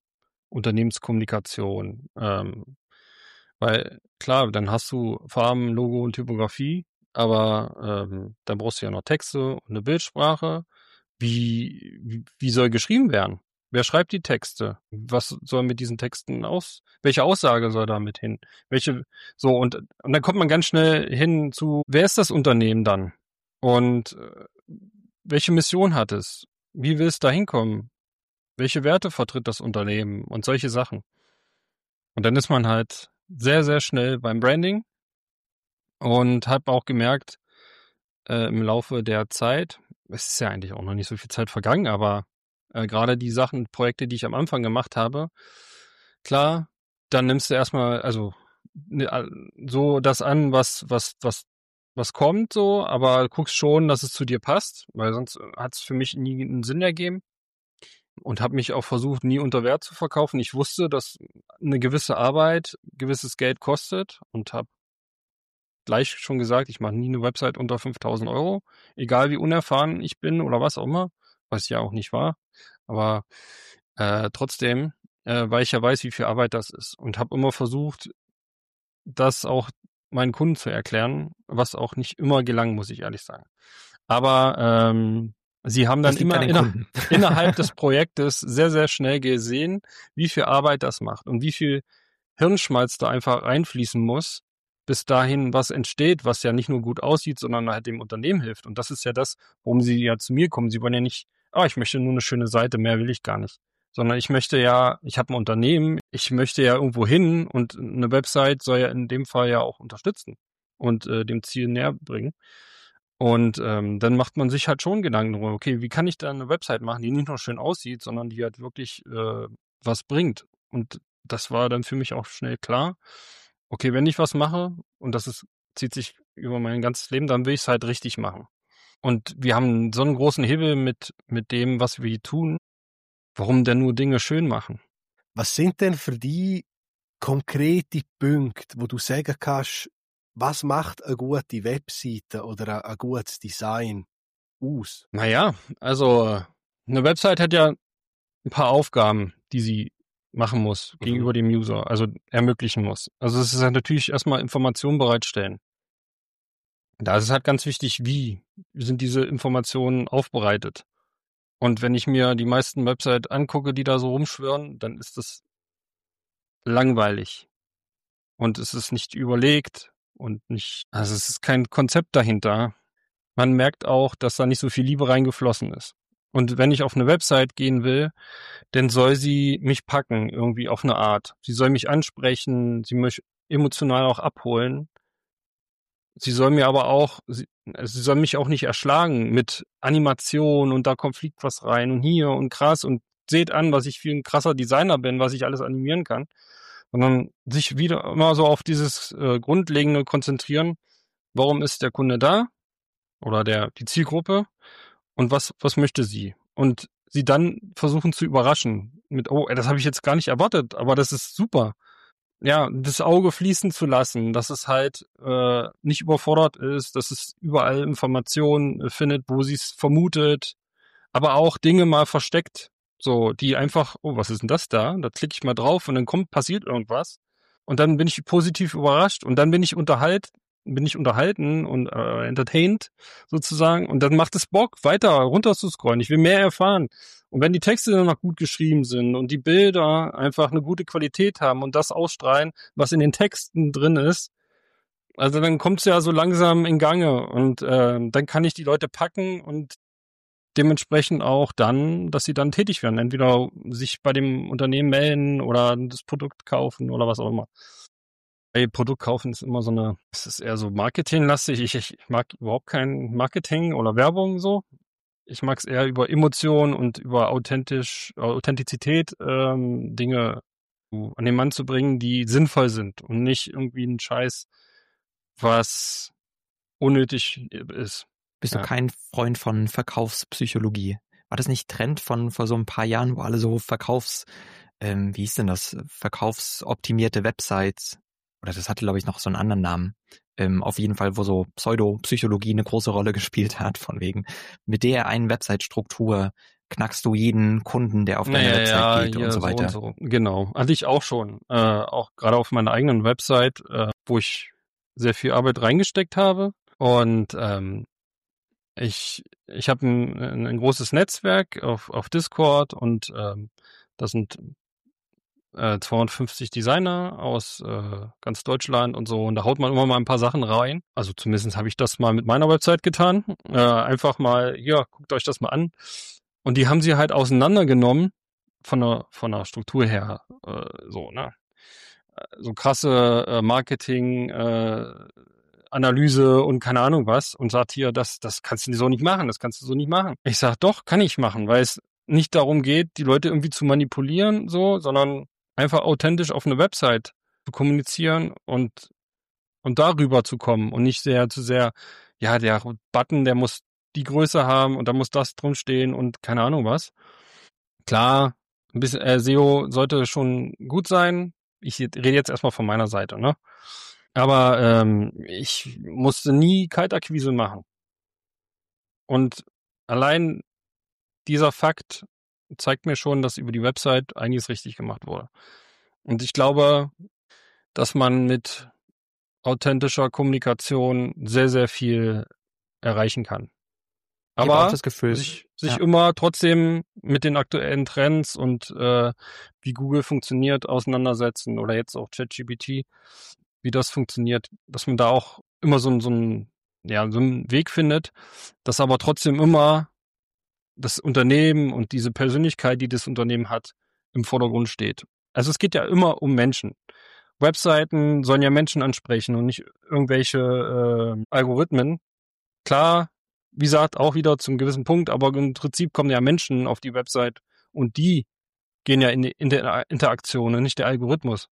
[SPEAKER 3] Unternehmenskommunikation. Ähm, weil klar, dann hast du Farben, Logo und Typografie, aber ähm, dann brauchst du ja noch Texte und eine Bildsprache. Wie, wie, wie soll geschrieben werden? Wer schreibt die Texte? Was soll mit diesen Texten aus? Welche Aussage soll damit hin? Welche, so, und, und dann kommt man ganz schnell hin zu, wer ist das Unternehmen dann? Und äh, welche Mission hat es? Wie will es da hinkommen? Welche Werte vertritt das Unternehmen? Und solche Sachen. Und dann ist man halt sehr, sehr schnell beim Branding und habe auch gemerkt, äh, im Laufe der Zeit, es ist ja eigentlich auch noch nicht so viel Zeit vergangen, aber äh, gerade die Sachen, Projekte, die ich am Anfang gemacht habe, klar, dann nimmst du erstmal, also ne, so das an, was, was, was, was kommt, so, aber guckst schon, dass es zu dir passt, weil sonst hat es für mich nie einen Sinn ergeben. Und habe mich auch versucht, nie unter Wert zu verkaufen. Ich wusste, dass eine gewisse Arbeit gewisses Geld kostet und habe gleich schon gesagt, ich mache nie eine Website unter fünftausend Euro, egal wie unerfahren ich bin oder was auch immer, was ja auch nicht war. Aber äh, trotzdem, äh, weil ich ja weiß, wie viel Arbeit das ist und habe immer versucht, das auch meinen Kunden zu erklären, was auch nicht immer gelang, muss ich ehrlich sagen. Aber ähm, sie haben dann
[SPEAKER 1] Das liegt
[SPEAKER 3] immer
[SPEAKER 1] an den
[SPEAKER 3] inner,
[SPEAKER 1] Kunden.
[SPEAKER 3] innerhalb des Projektes sehr, sehr schnell gesehen, wie viel Arbeit das macht und wie viel Hirnschmalz da einfach reinfließen muss, bis dahin was entsteht, was ja nicht nur gut aussieht, sondern halt dem Unternehmen hilft. Und das ist ja das, warum sie ja zu mir kommen. Sie wollen ja nicht, ah, ich möchte nur eine schöne Seite, mehr will ich gar nicht. Sondern ich möchte ja, ich habe ein Unternehmen, ich möchte ja irgendwo hin und eine Website soll ja in dem Fall ja auch unterstützen und äh, dem Ziel näher bringen. Und ähm, dann macht man sich halt schon Gedanken darüber, okay, wie kann ich da eine Website machen, die nicht nur schön aussieht, sondern die halt wirklich äh, was bringt. Und das war dann für mich auch schnell klar. Okay, wenn ich was mache, und das ist, zieht sich über mein ganzes Leben, dann will ich es halt richtig machen. Und wir haben so einen großen Hebel mit, mit dem, was wir tun. Warum denn nur Dinge schön machen?
[SPEAKER 2] Was sind denn für dich konkrete Punkte, wo du sagen kannst, was macht eine gute Webseite oder ein gutes Design aus?
[SPEAKER 3] Naja, also eine Website hat ja ein paar Aufgaben, die sie machen muss
[SPEAKER 2] Mhm.
[SPEAKER 3] gegenüber dem User, also ermöglichen muss. Also es ist halt natürlich erstmal Informationen bereitstellen. Da ist es halt ganz wichtig, wie sind diese Informationen aufbereitet. Und wenn ich mir die meisten Websites angucke, die da so rumschwirren, dann ist das langweilig. Und es ist nicht überlegt und nicht, also es ist kein Konzept dahinter. Man merkt auch, dass da nicht so viel Liebe reingeflossen ist. Und wenn ich auf eine Website gehen will, dann soll sie mich packen, irgendwie auf eine Art. Sie soll mich ansprechen, sie mich emotional auch abholen. Sie soll mir aber auch, sie, sie soll mich auch nicht erschlagen mit Animation und da kommt fliegt was rein und hier und krass und seht an, was ich für ein krasser Designer bin, was ich alles animieren kann, sondern sich wieder immer so auf dieses äh, Grundlegende konzentrieren. Warum ist der Kunde da? Oder der die Zielgruppe? Und was was möchte sie? Und sie dann versuchen zu überraschen mit, oh, das habe ich jetzt gar nicht erwartet, aber das ist super. Ja, das Auge fließen zu lassen, dass es halt äh, nicht überfordert ist, dass es überall Informationen findet, wo sie es vermutet, aber auch Dinge mal versteckt, so die einfach, oh, was ist denn das da? Da klicke ich mal drauf und dann kommt passiert irgendwas und dann bin ich positiv überrascht und dann bin ich unterhalt, bin ich unterhalten und äh, entertained sozusagen und dann macht es Bock, weiter runter zu scrollen. Ich will mehr erfahren. Und wenn die Texte dann noch gut geschrieben sind und die Bilder einfach eine gute Qualität haben und das ausstrahlen, was in den Texten drin ist, also dann kommt es ja so langsam in Gange und äh, dann kann ich die Leute packen und dementsprechend auch dann, dass sie dann tätig werden. Entweder sich bei dem Unternehmen melden oder das Produkt kaufen oder was auch immer. Ey, Produkt kaufen ist immer so eine, es ist eher so marketinglastig. Ich, ich mag überhaupt kein Marketing oder Werbung so. Ich mag es eher über Emotionen und über authentisch, Authentizität ähm, Dinge an den Mann zu bringen, die sinnvoll sind und nicht irgendwie ein Scheiß, was unnötig ist.
[SPEAKER 1] Bist
[SPEAKER 3] Ja.
[SPEAKER 1] du kein Freund von Verkaufspsychologie? War das nicht Trend von vor so ein paar Jahren, wo alle so Verkaufs, ähm, wie hieß denn das, verkaufsoptimierte Websites, oder das hatte, glaube ich, noch so einen anderen Namen, ähm, auf jeden Fall, wo so Pseudopsychologie eine große Rolle gespielt hat, von wegen, mit der einen Website-Struktur knackst du jeden Kunden, der auf deine
[SPEAKER 3] Naja,
[SPEAKER 1] Website
[SPEAKER 3] ja,
[SPEAKER 1] geht
[SPEAKER 3] hier
[SPEAKER 1] und so weiter.
[SPEAKER 3] So und so. Genau, hatte ich auch schon. Äh, auch gerade auf meiner eigenen Website, äh, wo ich sehr viel Arbeit reingesteckt habe. Und ähm, ich ich habe ein, ein großes Netzwerk auf, auf Discord und ähm, das sind äh, zweihundertfünfzig Designer aus äh, ganz Deutschland und so. Und da haut man immer mal ein paar Sachen rein. Also zumindest habe ich das mal mit meiner Website getan. Äh, einfach mal, ja, guckt euch das mal an. Und die haben sie halt auseinandergenommen von der von der Struktur her, äh, so, ne? So krasse äh, Marketing, äh, Analyse und keine Ahnung was und sagt hier, das das kannst du so nicht machen, das kannst du so nicht machen. Ich sag, doch, kann ich machen, weil es nicht darum geht, die Leute irgendwie zu manipulieren, so, sondern einfach authentisch auf eine Website zu kommunizieren und und darüber zu kommen und nicht sehr zu sehr, ja, der Button, der muss die Größe haben und da muss das drin stehen und keine Ahnung was. Klar, ein bisschen äh, S E O sollte schon gut sein. Ich rede jetzt erstmal von meiner Seite, ne? Aber ähm, ich musste nie Kaltakquise machen. Und allein dieser Fakt zeigt mir schon, dass über die Website einiges richtig gemacht wurde. Und ich glaube, dass man mit authentischer Kommunikation sehr, sehr viel erreichen kann.
[SPEAKER 1] Ich habe auch
[SPEAKER 3] Aber
[SPEAKER 1] das Gefühl,
[SPEAKER 3] sich, sich
[SPEAKER 1] ja.
[SPEAKER 3] immer trotzdem mit den aktuellen Trends und äh, wie Google funktioniert auseinandersetzen oder jetzt auch ChatGPT, wie das funktioniert, dass man da auch immer so, so, ein, ja, so einen Weg findet, dass aber trotzdem immer das Unternehmen und diese Persönlichkeit, die das Unternehmen hat, im Vordergrund steht. Also es geht ja immer um Menschen. Webseiten sollen ja Menschen ansprechen und nicht irgendwelche äh, Algorithmen. Klar, wie gesagt, auch wieder zum gewissen Punkt, aber im Prinzip kommen ja Menschen auf die Website und die gehen ja in die Interaktion und nicht der Algorithmus.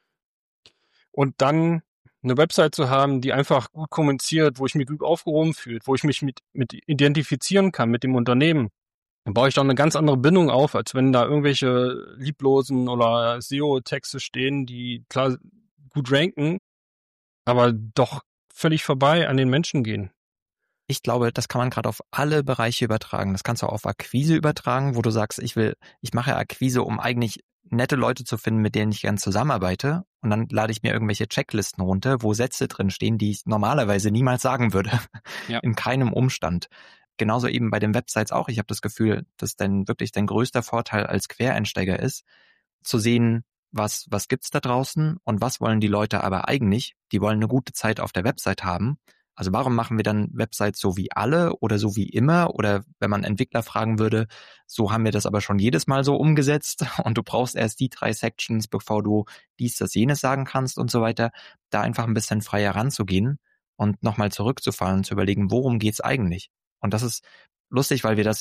[SPEAKER 3] Und dann eine Website zu haben, die einfach gut kommuniziert, wo ich mich gut aufgehoben fühle, wo ich mich mit, mit identifizieren kann mit dem Unternehmen, dann baue ich da eine ganz andere Bindung auf, als wenn da irgendwelche lieblosen oder S E O-Texte stehen, die klar gut ranken, aber doch völlig vorbei an den Menschen gehen.
[SPEAKER 1] Ich glaube, das kann man gerade auf alle Bereiche übertragen. Das kannst du auch auf Akquise übertragen, wo du sagst, ich will, ich mache Akquise, um eigentlich nette Leute zu finden, mit denen ich gern zusammenarbeite. Und dann lade ich mir irgendwelche Checklisten runter, wo Sätze drin stehen, die ich normalerweise niemals sagen würde. Ja. In keinem Umstand. Genauso eben bei den Websites auch. Ich habe das Gefühl, dass dann wirklich dein größter Vorteil als Quereinsteiger ist, zu sehen, was, was gibt's da draußen und was wollen die Leute aber eigentlich? Die wollen eine gute Zeit auf der Website haben. Also warum machen wir dann Websites so wie alle oder so wie immer? Oder wenn man Entwickler fragen würde, so haben wir das aber schon jedes Mal so umgesetzt und du brauchst erst die drei Sections, bevor du dies, das, jenes sagen kannst und so weiter. Da einfach ein bisschen freier ranzugehen und nochmal zurückzufallen und zu überlegen, worum geht's eigentlich? Und das ist lustig, weil wir das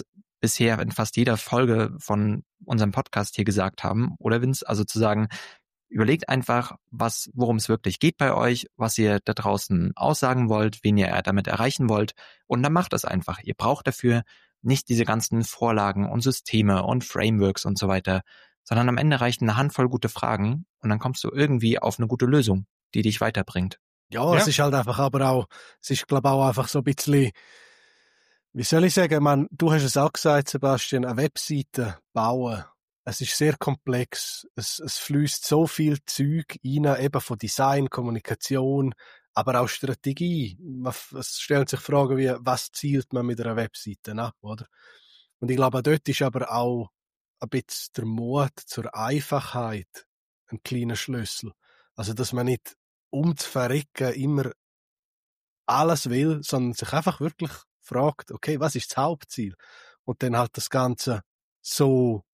[SPEAKER 1] bisher in fast jeder Folge von unserem Podcast hier gesagt haben, oder Vince? Also zu sagen, überlegt einfach, was, worum es wirklich geht bei euch, was ihr da draußen aussagen wollt, wen ihr damit erreichen wollt, und dann macht es einfach. Ihr braucht dafür nicht diese ganzen Vorlagen und Systeme und Frameworks und so weiter, sondern am Ende reicht eine Handvoll gute Fragen und dann kommst du irgendwie auf eine gute Lösung, die dich weiterbringt.
[SPEAKER 2] Ja,
[SPEAKER 3] Ja.
[SPEAKER 2] es ist halt einfach aber auch, es ist glaube auch einfach so ein bisschen, wie soll ich sagen, man, du hast es auch gesagt, Sebastian, eine Webseite bauen. Es ist sehr komplex. Es, es fließt so viel Zeug rein, eben von Design, Kommunikation, aber auch Strategie. Man, es stellen sich Fragen wie, was zielt man mit einer Webseite ab, oder? Und ich glaube, dort ist aber auch ein bisschen der Mut zur Einfachheit ein kleiner Schlüssel. Also, dass man nicht um zu verrecken immer alles will, sondern sich einfach wirklich fragt, okay, was ist das Hauptziel? Und dann halt das Ganze so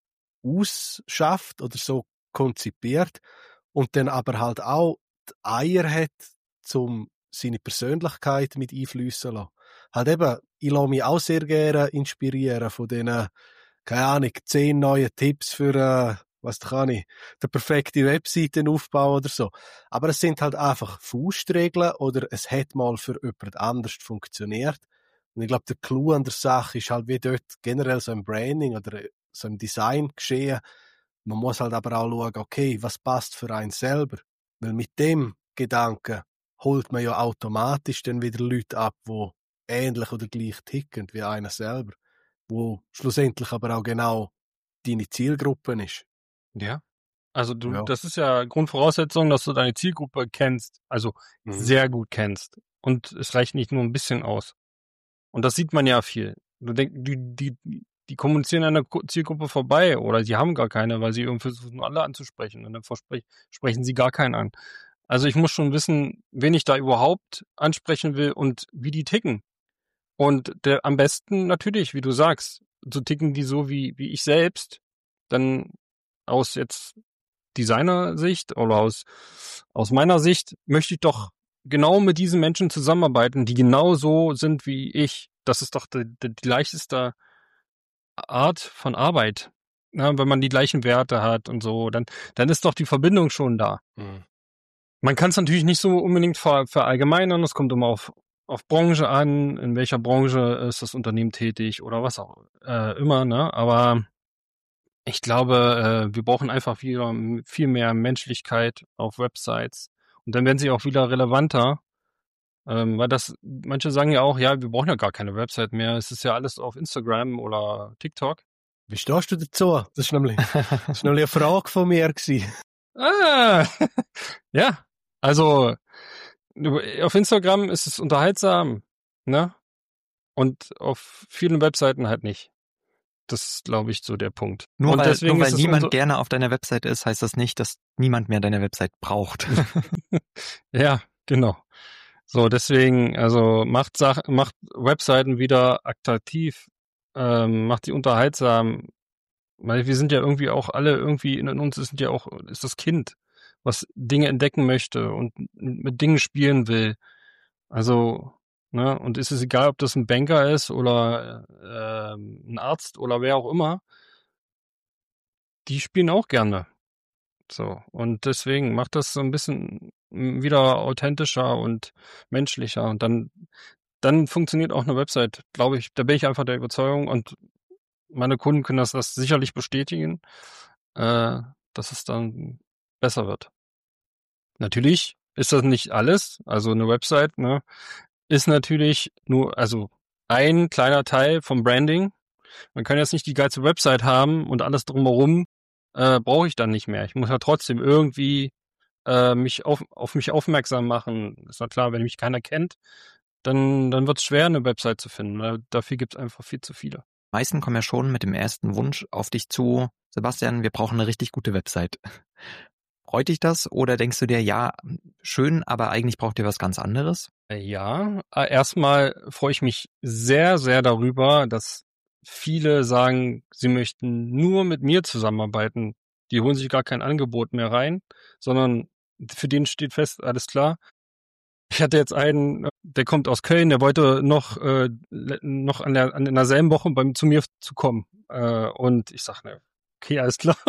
[SPEAKER 2] ausschafft oder so konzipiert und dann aber halt auch die Eier hat, um seine Persönlichkeit mit einfließen zu lassen. Halt eben, ich lasse mich auch sehr gerne inspirieren von diesen, keine Ahnung, zehn neuen Tipps für, äh, was kann ich, der perfekte Webseitenaufbau oder so. Aber es sind halt einfach Faustregeln oder es hat mal für jemand anders funktioniert. Und ich glaube, der Clou an der Sache ist halt wie dort generell so im Branding oder so im Design geschehen. Man muss halt aber auch schauen, okay, was passt für einen selber? Weil mit dem Gedanken holt man ja automatisch dann wieder Leute ab, die ähnlich oder gleich ticken wie einer selber, wo schlussendlich aber auch genau deine Zielgruppe ist.
[SPEAKER 3] Ja. Also du,
[SPEAKER 2] Ja.
[SPEAKER 3] das ist ja Grundvoraussetzung, dass du deine Zielgruppe kennst, also
[SPEAKER 2] Mhm.
[SPEAKER 3] sehr gut kennst. Und es reicht nicht nur ein bisschen aus. Und das sieht man ja viel. Du denkst, die, die, die kommunizieren an der Zielgruppe vorbei oder sie haben gar keine, weil sie irgendwie versuchen, alle anzusprechen und dann versprech, sprechen sie gar keinen an. Also ich muss schon wissen, wen ich da überhaupt ansprechen will und wie die ticken. Und der am besten natürlich, wie du sagst, so ticken die so wie, wie ich selbst, dann aus jetzt Designer-Sicht oder aus, aus meiner Sicht möchte ich doch genau mit diesen Menschen zusammenarbeiten, die genau so sind wie ich. Das ist doch die, die, die leichteste Art von Arbeit. Ja, wenn man die gleichen Werte hat und so, dann, dann ist doch die Verbindung schon da.
[SPEAKER 2] Mhm.
[SPEAKER 3] Man kann es natürlich nicht so unbedingt ver, verallgemeinern, es kommt immer auf, auf Branche an, in welcher Branche ist das Unternehmen tätig oder was auch äh, immer, ne? Aber ich glaube, äh, wir brauchen einfach wieder viel mehr Menschlichkeit auf Websites. Und dann werden sie auch wieder relevanter. Ähm, weil das, manche sagen ja auch, ja, wir brauchen ja gar keine Website mehr. Es ist ja alles auf Instagram oder TikTok.
[SPEAKER 2] Wie stehst du dazu? Das ist nämlich, das ist nämlich eine Frage von mir gewesen.
[SPEAKER 3] Ah, ja. Also, auf Instagram ist es unterhaltsam, ne? Und auf vielen Webseiten halt nicht. Das ist, glaube ich, so der Punkt.
[SPEAKER 1] Nur
[SPEAKER 3] und
[SPEAKER 1] weil,
[SPEAKER 3] deswegen
[SPEAKER 1] nur weil
[SPEAKER 3] ist es
[SPEAKER 1] niemand
[SPEAKER 3] umso-
[SPEAKER 1] gerne auf deiner Website ist, heißt das nicht, dass niemand mehr deine Website braucht.
[SPEAKER 3] Ja, genau. So, deswegen, also macht Sach macht Webseiten wieder attraktiv, ähm, macht die unterhaltsam, weil wir sind ja irgendwie auch alle irgendwie in uns sind ja auch ist das Kind, was Dinge entdecken möchte und mit Dingen spielen will. Also, ne, und ist es egal, ob das ein Banker ist oder ähm, ein Arzt oder wer auch immer, die spielen auch gerne. So, und deswegen macht das so ein bisschen mm, wieder authentischer und menschlicher und dann dann funktioniert auch eine Website, glaube ich. Da bin ich einfach der Überzeugung und meine Kunden können das, das sicherlich bestätigen, äh, dass es dann besser wird. Natürlich ist das nicht alles. Also eine Website, ne, ist natürlich nur, also ein kleiner Teil vom Branding. Man kann jetzt nicht die geilste Website haben und alles drumherum äh, brauche ich dann nicht mehr. Ich muss ja trotzdem irgendwie äh, mich auf, auf mich aufmerksam machen. Ist na klar, wenn mich keiner kennt, dann, dann wird es schwer, eine Website zu finden. Weil dafür gibt es einfach viel zu viele.
[SPEAKER 1] Die meisten kommen ja schon mit dem ersten Wunsch auf dich zu, Sebastian, wir brauchen eine richtig gute Website. Freut dich das oder denkst du dir, ja, schön, aber eigentlich braucht ihr was ganz anderes?
[SPEAKER 3] Ja, äh, erstmal freue ich mich sehr, sehr darüber, dass viele sagen, sie möchten nur mit mir zusammenarbeiten. Die holen sich gar kein Angebot mehr rein, sondern für den steht fest, alles klar. Ich hatte jetzt einen, der kommt aus Köln, der wollte noch äh, noch an der an in derselben Woche beim zu mir zu kommen. Äh, und ich sag, ne, okay, alles klar.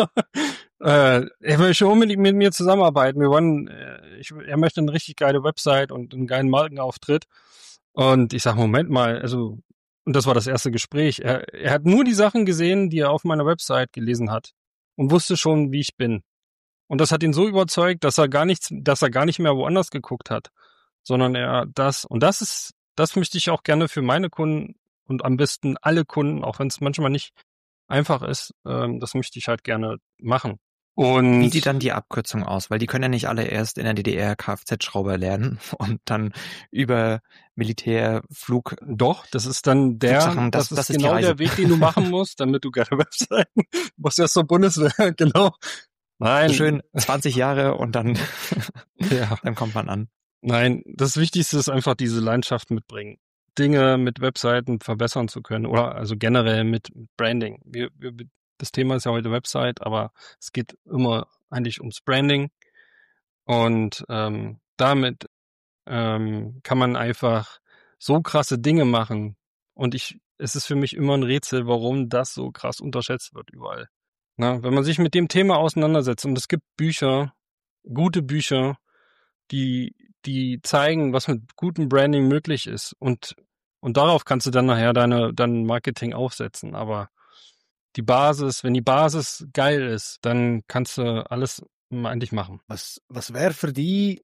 [SPEAKER 3] äh, er will schon unbedingt mit mir zusammenarbeiten. Wir wollen, äh, ich, er möchte eine richtig geile Website und einen geilen Markenauftritt. Und ich sag, Moment mal, also, und das war das erste Gespräch. Er, er hat nur die Sachen gesehen, die er auf meiner Website gelesen hat und wusste schon, wie ich bin. Und das hat ihn so überzeugt, dass er gar nichts, dass er gar nicht mehr woanders geguckt hat, sondern er das, und das ist, das möchte ich auch gerne für meine Kunden und am besten alle Kunden, auch wenn es manchmal nicht einfach ist, ähm, das möchte ich halt gerne machen. Und
[SPEAKER 1] wie sieht dann die Abkürzung aus? Weil die können ja nicht alle erst in der D D R Kfz-Schrauber lernen und dann über Militär, Flug.
[SPEAKER 3] Doch, das ist dann der,
[SPEAKER 1] Flugsachen, das,
[SPEAKER 3] das,
[SPEAKER 1] das
[SPEAKER 3] ist
[SPEAKER 1] ist
[SPEAKER 3] genau
[SPEAKER 1] die
[SPEAKER 3] der Weg, den du machen musst, damit du geile Webseiten, du musst erst zur Bundeswehr, genau. Nein.
[SPEAKER 1] So schön zwanzig Jahre und dann,
[SPEAKER 3] ja.
[SPEAKER 1] dann kommt man an.
[SPEAKER 3] Nein, das Wichtigste ist einfach diese Leidenschaft mitbringen. Dinge mit Webseiten verbessern zu können oder also generell mit Branding. Wir, wir, das Thema ist ja heute Website, aber es geht immer eigentlich ums Branding und ähm, damit ähm, kann man einfach so krasse Dinge machen und ich, es ist für mich immer ein Rätsel, warum das so krass unterschätzt wird überall. Na, wenn man sich mit dem Thema auseinandersetzt und es gibt Bücher, gute Bücher, die die zeigen, was mit gutem Branding möglich ist und und darauf kannst du dann nachher deine dein Marketing aufsetzen, aber die Basis, wenn die Basis geil ist, dann kannst du alles eigentlich machen.
[SPEAKER 2] Was, was wäre für dich,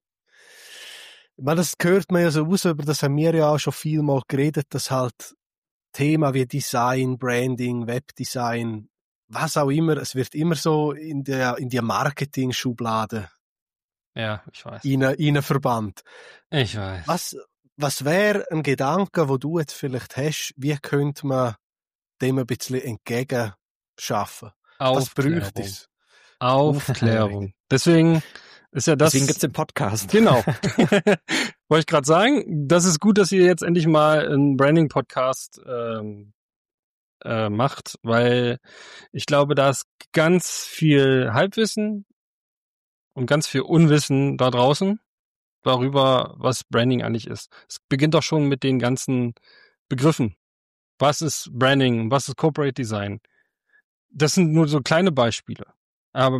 [SPEAKER 2] ich meine, das hört man ja so raus, über das haben wir ja auch schon viel mal geredet, dass halt Thema wie Design, Branding, Webdesign, was auch immer, es wird immer so in der, in die Marketing-Schublade
[SPEAKER 3] Ja, ich weiß.
[SPEAKER 2] rein, rein verbannt.
[SPEAKER 3] Ich weiß.
[SPEAKER 2] Was, was wäre ein Gedanke, wo du jetzt vielleicht hast, wie könnte man dem ein bisschen entgegenschaffen? Was bräuchte es?
[SPEAKER 3] Aufklärung. Deswegen ist ja das.
[SPEAKER 1] Deswegen gibt's den Podcast.
[SPEAKER 3] Genau. Wollte ich gerade sagen, das ist gut, dass ihr jetzt endlich mal einen Branding-Podcast ähm, äh, macht, weil ich glaube, da ist ganz viel Halbwissen und ganz viel Unwissen da draußen darüber, was Branding eigentlich ist. Es beginnt doch schon mit den ganzen Begriffen. Was ist Branding? Was ist Corporate Design? Das sind nur so kleine Beispiele. Aber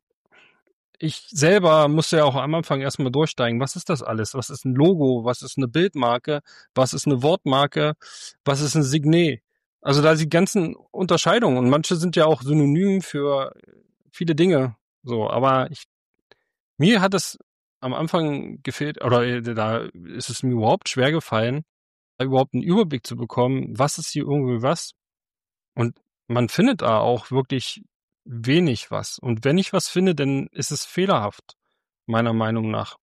[SPEAKER 3] ich selber musste ja auch am Anfang erstmal durchsteigen. Was ist das alles? Was ist ein Logo? Was ist eine Bildmarke? Was ist eine Wortmarke? Was ist ein Signet? Also da die ganzen Unterscheidungen und manche sind ja auch synonym für viele Dinge. So, aber ich, mir hat es am Anfang gefehlt, oder da ist es mir überhaupt schwer gefallen, da überhaupt einen Überblick zu bekommen, was ist hier irgendwie was. Und man findet da auch wirklich wenig was. Und wenn ich was finde, dann ist es fehlerhaft, meiner Meinung nach.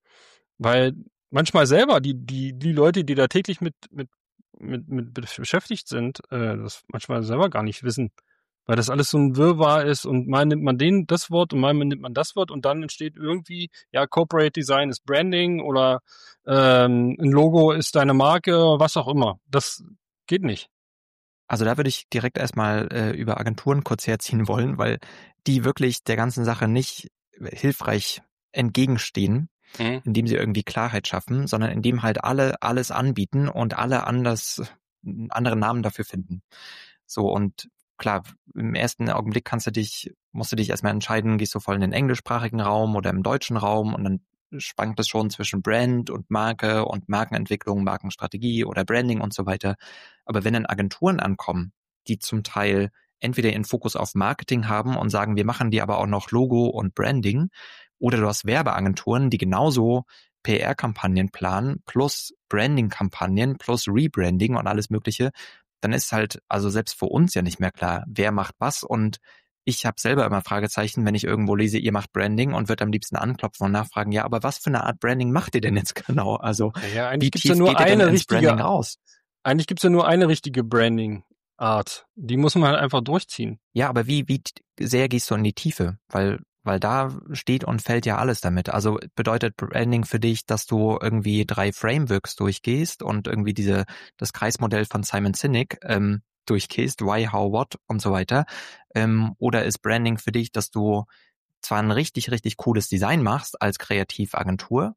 [SPEAKER 3] Weil manchmal selber, die, die, die Leute, die da täglich mit, mit, mit, mit beschäftigt sind, äh, das manchmal selber gar nicht wissen. Weil das alles so ein Wirrwarr ist und mal nimmt man den, das Wort und mal nimmt man das Wort und dann entsteht irgendwie, ja, Corporate Design ist Branding oder ähm, ein Logo ist deine Marke, was auch immer. Das geht nicht.
[SPEAKER 1] Also da würde ich direkt erstmal äh, über Agenturen kurz herziehen wollen, weil die wirklich der ganzen Sache nicht hilfreich entgegenstehen, mhm. indem sie irgendwie Klarheit schaffen, sondern indem halt alle alles anbieten und alle anders andere Namen dafür finden. So, und klar, im ersten Augenblick kannst du dich, musst du dich erstmal entscheiden, gehst du voll in den englischsprachigen Raum oder im deutschen Raum und dann schwankt es schon zwischen Brand und Marke und Markenentwicklung, Markenstrategie oder Branding und so weiter. Aber wenn dann Agenturen ankommen, die zum Teil entweder ihren Fokus auf Marketing haben und sagen, wir machen dir aber auch noch Logo und Branding, oder du hast Werbeagenturen, die genauso P R-Kampagnen planen, plus Branding-Kampagnen, plus Rebranding und alles Mögliche, dann ist halt also selbst für uns ja nicht mehr klar, wer macht was. Und ich habe selber immer Fragezeichen, wenn ich irgendwo lese, ihr macht Branding und würde am liebsten anklopfen und nachfragen, ja, aber was für eine Art Branding macht ihr denn jetzt genau? Also
[SPEAKER 3] ja, eigentlich
[SPEAKER 1] wie
[SPEAKER 3] gibt's
[SPEAKER 1] tief
[SPEAKER 3] ja nur
[SPEAKER 1] geht ihr
[SPEAKER 3] eine
[SPEAKER 1] denn ins
[SPEAKER 3] richtige,
[SPEAKER 1] Branding raus?
[SPEAKER 3] Eigentlich gibt's ja nur eine richtige Branding-Art. Die muss man halt einfach durchziehen.
[SPEAKER 1] Ja, aber wie wie sehr gehst du in die Tiefe? Weil weil da steht und fällt ja alles damit. Also bedeutet Branding für dich, dass du irgendwie drei Frameworks durchgehst und irgendwie diese das Kreismodell von Simon Sinek ähm, durchgehst, why, how, what und so weiter. Ähm, oder ist Branding für dich, dass du zwar ein richtig, richtig cooles Design machst als Kreativagentur,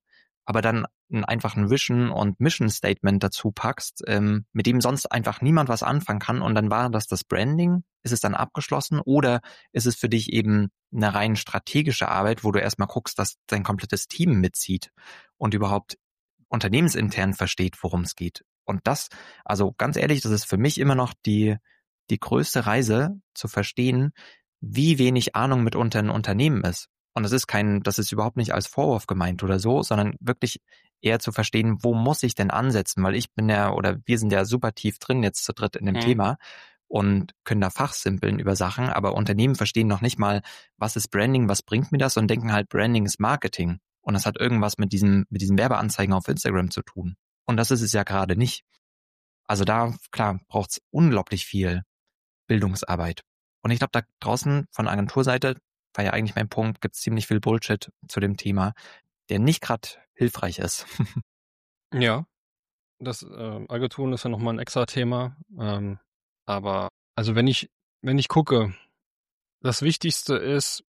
[SPEAKER 1] aber dann einen einfachen Vision und Mission Statement dazu packst, ähm, mit dem sonst einfach niemand was anfangen kann und dann war das das Branding, ist es dann abgeschlossen oder ist es für dich eben eine rein strategische Arbeit, wo du erstmal guckst, dass dein komplettes Team mitzieht und überhaupt unternehmensintern versteht, worum es geht. Und das, also ganz ehrlich, das ist für mich immer noch die, die größte Reise zu verstehen, wie wenig Ahnung mitunter ein Unternehmen ist. Und das ist kein, das ist überhaupt nicht als Vorwurf gemeint oder so, sondern wirklich eher zu verstehen, wo muss ich denn ansetzen? Weil ich bin ja, oder wir sind ja super tief drin jetzt zu dritt in dem
[SPEAKER 3] Mhm.
[SPEAKER 1] Thema und können da fachsimpeln über Sachen, aber Unternehmen verstehen noch nicht mal, was ist Branding, was bringt mir das und denken halt, Branding ist Marketing. Und das hat irgendwas mit diesem, mit diesen Werbeanzeigen auf Instagram zu tun. Und das ist es ja gerade nicht. Also da, klar, braucht's unglaublich viel Bildungsarbeit. Und ich glaube, da draußen von Agenturseite, war ja eigentlich mein Punkt, gibt's ziemlich viel Bullshit zu dem Thema, der nicht gerade hilfreich ist.
[SPEAKER 3] Ja, das äh, Agenturen ist ja nochmal ein extra Thema. Ähm, aber also wenn ich, wenn ich gucke, das Wichtigste ist,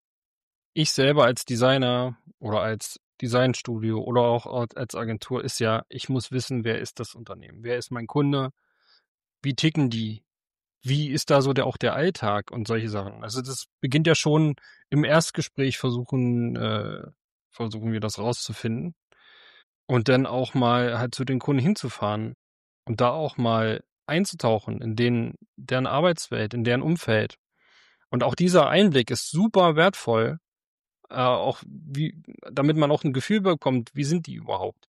[SPEAKER 3] ich selber als Designer oder als Designstudio oder auch als als Agentur ist ja, ich muss wissen, wer ist das Unternehmen? Wer ist mein Kunde? Wie ticken die? Wie ist da so der auch der Alltag und solche Sachen? Also das beginnt ja schon im Erstgespräch versuchen, äh, versuchen wir das rauszufinden und dann auch mal halt zu den Kunden hinzufahren und da auch mal einzutauchen in den, deren Arbeitswelt, in deren Umfeld. Und auch dieser Einblick ist super wertvoll, äh, auch wie, damit man auch ein Gefühl bekommt, wie sind die überhaupt?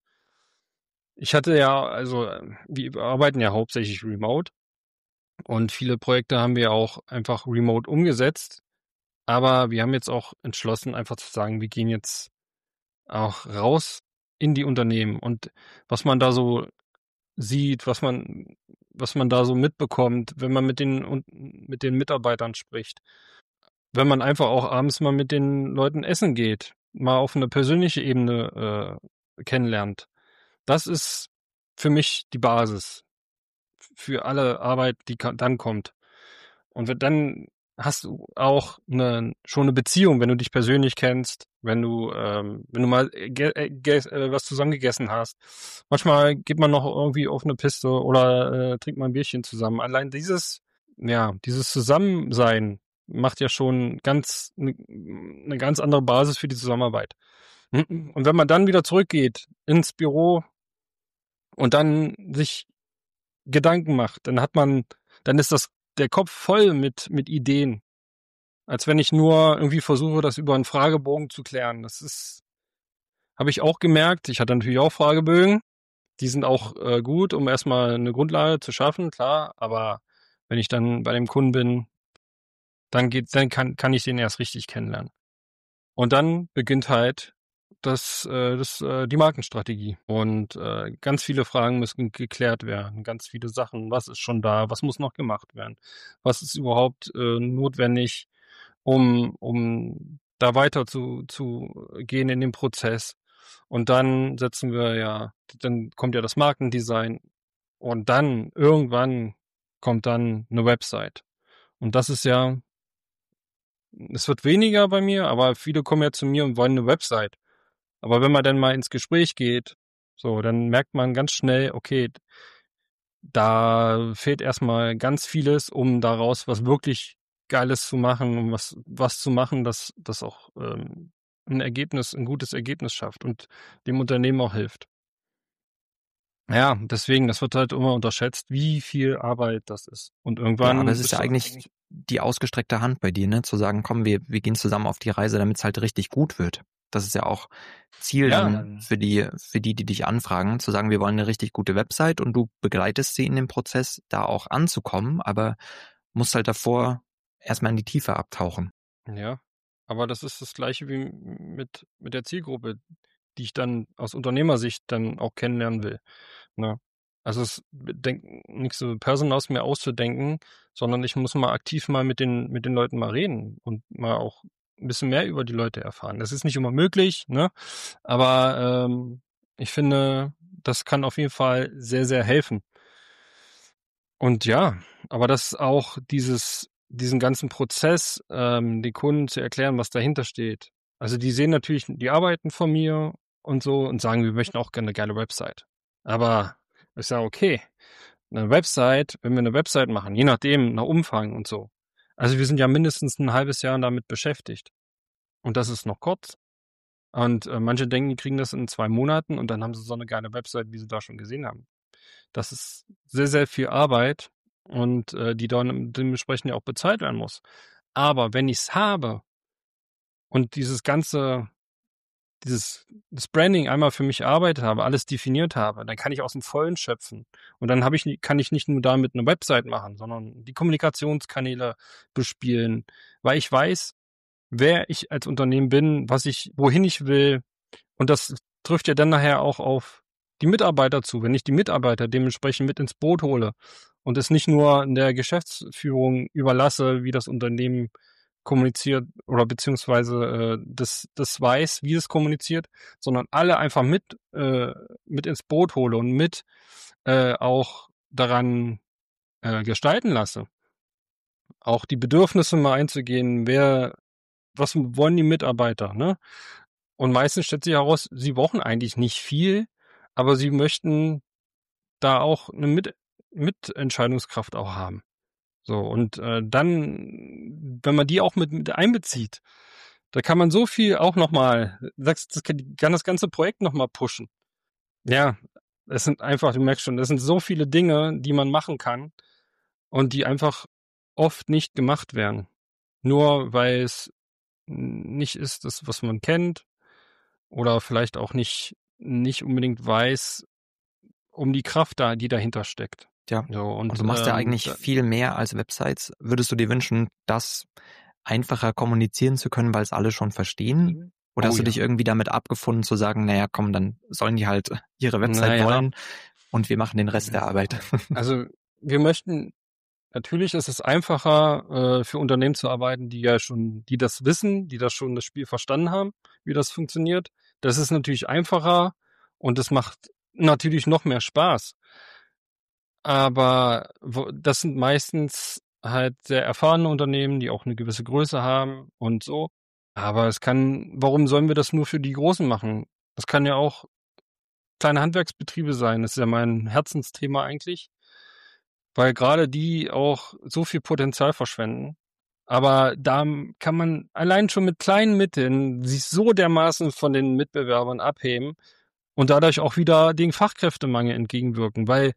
[SPEAKER 3] Ich hatte ja, also äh, wir arbeiten ja hauptsächlich remote und viele Projekte haben wir auch einfach remote umgesetzt. Aber wir haben jetzt auch entschlossen, einfach zu sagen, wir gehen jetzt auch raus in die Unternehmen und was man da so sieht, was man, was man da so mitbekommt, wenn man mit den, und mit den Mitarbeitern spricht. Wenn man einfach auch abends mal mit den Leuten essen geht, mal auf eine persönliche Ebene äh, kennenlernt. Das ist für mich die Basis für alle Arbeit, die ka- dann kommt. Und wenn- dann hast du auch eine, schon eine Beziehung, wenn du dich persönlich kennst, wenn du, ähm, wenn du mal ge äh, ge äh, was zusammen gegessen hast. Manchmal geht man noch irgendwie auf eine Piste oder äh, trinkt mal ein Bierchen zusammen. Allein dieses, ja, dieses Zusammensein macht ja schon ganz eine ne ganz andere Basis für die Zusammenarbeit. Und wenn man dann wieder zurückgeht ins Büro und dann sich Gedanken macht, dann hat man, dann ist das der Kopf voll mit mit Ideen, als wenn ich nur irgendwie versuche, das über einen Fragebogen zu klären. Das ist, habe ich auch gemerkt. Ich hatte natürlich auch Fragebögen, die sind auch äh, gut, um erstmal eine Grundlage zu schaffen, klar. Aber wenn ich dann bei dem Kunden bin, dann geht, dann kann kann ich den erst richtig kennenlernen. Und dann beginnt halt das, äh, das, äh, die Markenstrategie. Und äh, ganz viele Fragen müssen geklärt werden, ganz viele Sachen. Was ist schon da? Was muss noch gemacht werden? Was ist überhaupt äh, notwendig, um, um da weiter zu, zu gehen in dem Prozess? Und dann setzen wir ja, dann kommt ja das Markendesign und dann irgendwann kommt dann eine Website. Und das ist ja, es wird weniger bei mir, aber viele kommen ja zu mir und wollen eine Website. Aber wenn man dann mal ins Gespräch geht, so, dann merkt man ganz schnell, okay, da fehlt erstmal ganz vieles, um daraus was wirklich Geiles zu machen, um was, was zu machen, das, das auch ähm, ein Ergebnis, ein gutes Ergebnis schafft und dem Unternehmen auch hilft. Ja, deswegen, das wird halt immer unterschätzt, wie viel Arbeit das ist. Und
[SPEAKER 1] Ja,
[SPEAKER 3] irgendwann
[SPEAKER 1] aber es ist
[SPEAKER 3] bist
[SPEAKER 1] ja
[SPEAKER 3] du
[SPEAKER 1] eigentlich die ausgestreckte Hand bei dir, ne? Zu sagen, komm, wir, wir gehen zusammen auf die Reise, damit es halt richtig gut wird. Das ist ja auch Ziel
[SPEAKER 3] Ja.
[SPEAKER 1] dann für die, für die, die dich anfragen, zu sagen, wir wollen eine richtig gute Website und du begleitest sie in dem Prozess, da auch anzukommen, aber musst halt davor erstmal in die Tiefe abtauchen.
[SPEAKER 3] Ja, aber das ist das Gleiche wie mit, mit der Zielgruppe, die ich dann aus Unternehmersicht dann auch kennenlernen will. Ne? Also es denk, nichts so Personals mehr auszudenken, sondern ich muss mal aktiv mal mit den, mit den Leuten mal reden und mal auch ein bisschen mehr über die Leute erfahren. Das ist nicht immer möglich, ne? Aber ähm, ich finde, das kann auf jeden Fall sehr, sehr helfen. Und ja, aber das auch dieses, diesen ganzen Prozess, ähm, den Kunden zu erklären, was dahinter steht. Also die sehen natürlich die Arbeiten von mir und so und sagen, wir möchten auch gerne eine geile Website. Aber ich sage, okay, eine Website, wenn wir eine Website machen, je nachdem, nach Umfang und so. Also wir sind ja mindestens ein halbes Jahr damit beschäftigt. Und das ist noch kurz. Und äh, manche denken, die kriegen das in zwei Monaten und dann haben sie so eine geile Website, wie sie da schon gesehen haben. Das ist sehr, sehr viel Arbeit und äh, die dann dementsprechend ja auch bezahlt werden muss. Aber wenn ich es habe und dieses ganze, dieses das Branding einmal für mich erarbeitet habe, alles definiert habe, dann kann ich aus dem Vollen schöpfen. Und dann habe ich, nie- kann ich nicht nur damit eine Website machen, sondern die Kommunikationskanäle bespielen, weil ich weiß, wer ich als Unternehmen bin, was ich, wohin ich will. Und das trifft ja dann nachher auch auf die Mitarbeiter zu. Wenn ich die Mitarbeiter dementsprechend mit ins Boot hole und es nicht nur in der Geschäftsführung überlasse, wie das Unternehmen kommuniziert oder beziehungsweise äh, das, das weiß, wie es kommuniziert, sondern alle einfach mit, äh, mit ins Boot hole und mit äh, auch daran äh, gestalten lasse. Auch die Bedürfnisse mal einzugehen, wer, was wollen die Mitarbeiter, ne? Und meistens stellt sich heraus, sie brauchen eigentlich nicht viel, aber sie möchten da auch eine Mit Mitentscheidungskraft auch haben. So, und äh, dann, wenn man die auch mit, mit einbezieht, da kann man so viel auch nochmal, das kann, kann das ganze Projekt nochmal pushen. Ja, es sind einfach, du merkst schon, es sind so viele Dinge, die man machen kann und die einfach oft nicht gemacht werden. Nur weil es nicht ist das, was man kennt oder vielleicht auch nicht, nicht unbedingt weiß, um die Kraft da, die dahinter steckt.
[SPEAKER 1] Ja.
[SPEAKER 3] So, und,
[SPEAKER 1] Und du machst ja
[SPEAKER 3] ähm,
[SPEAKER 1] eigentlich
[SPEAKER 3] da-
[SPEAKER 1] viel mehr als Websites. Würdest du dir wünschen, das einfacher kommunizieren zu können, weil es alle schon verstehen? Oder
[SPEAKER 3] Oh
[SPEAKER 1] hast du
[SPEAKER 3] ja.
[SPEAKER 1] dich irgendwie damit abgefunden zu sagen, naja, komm, dann sollen die halt ihre Website
[SPEAKER 3] Naja.
[SPEAKER 1] wollen und wir machen den Rest der Arbeit.
[SPEAKER 3] Also wir möchten, natürlich ist es einfacher äh, für Unternehmen zu arbeiten, die ja schon, die das wissen, die das schon das Spiel verstanden haben, wie das funktioniert. Das ist natürlich einfacher und es macht natürlich noch mehr Spaß. Aber wo, das sind meistens halt sehr erfahrene Unternehmen, die auch eine gewisse Größe haben und so. Aber es kann, warum sollen wir das nur für die Großen machen? Das kann ja auch kleine Handwerksbetriebe sein. Das ist ja mein Herzensthema eigentlich, weil gerade die auch so viel Potenzial verschwenden. Aber da kann man allein schon mit kleinen Mitteln sich so dermaßen von den Mitbewerbern abheben und dadurch auch wieder den Fachkräftemangel entgegenwirken, weil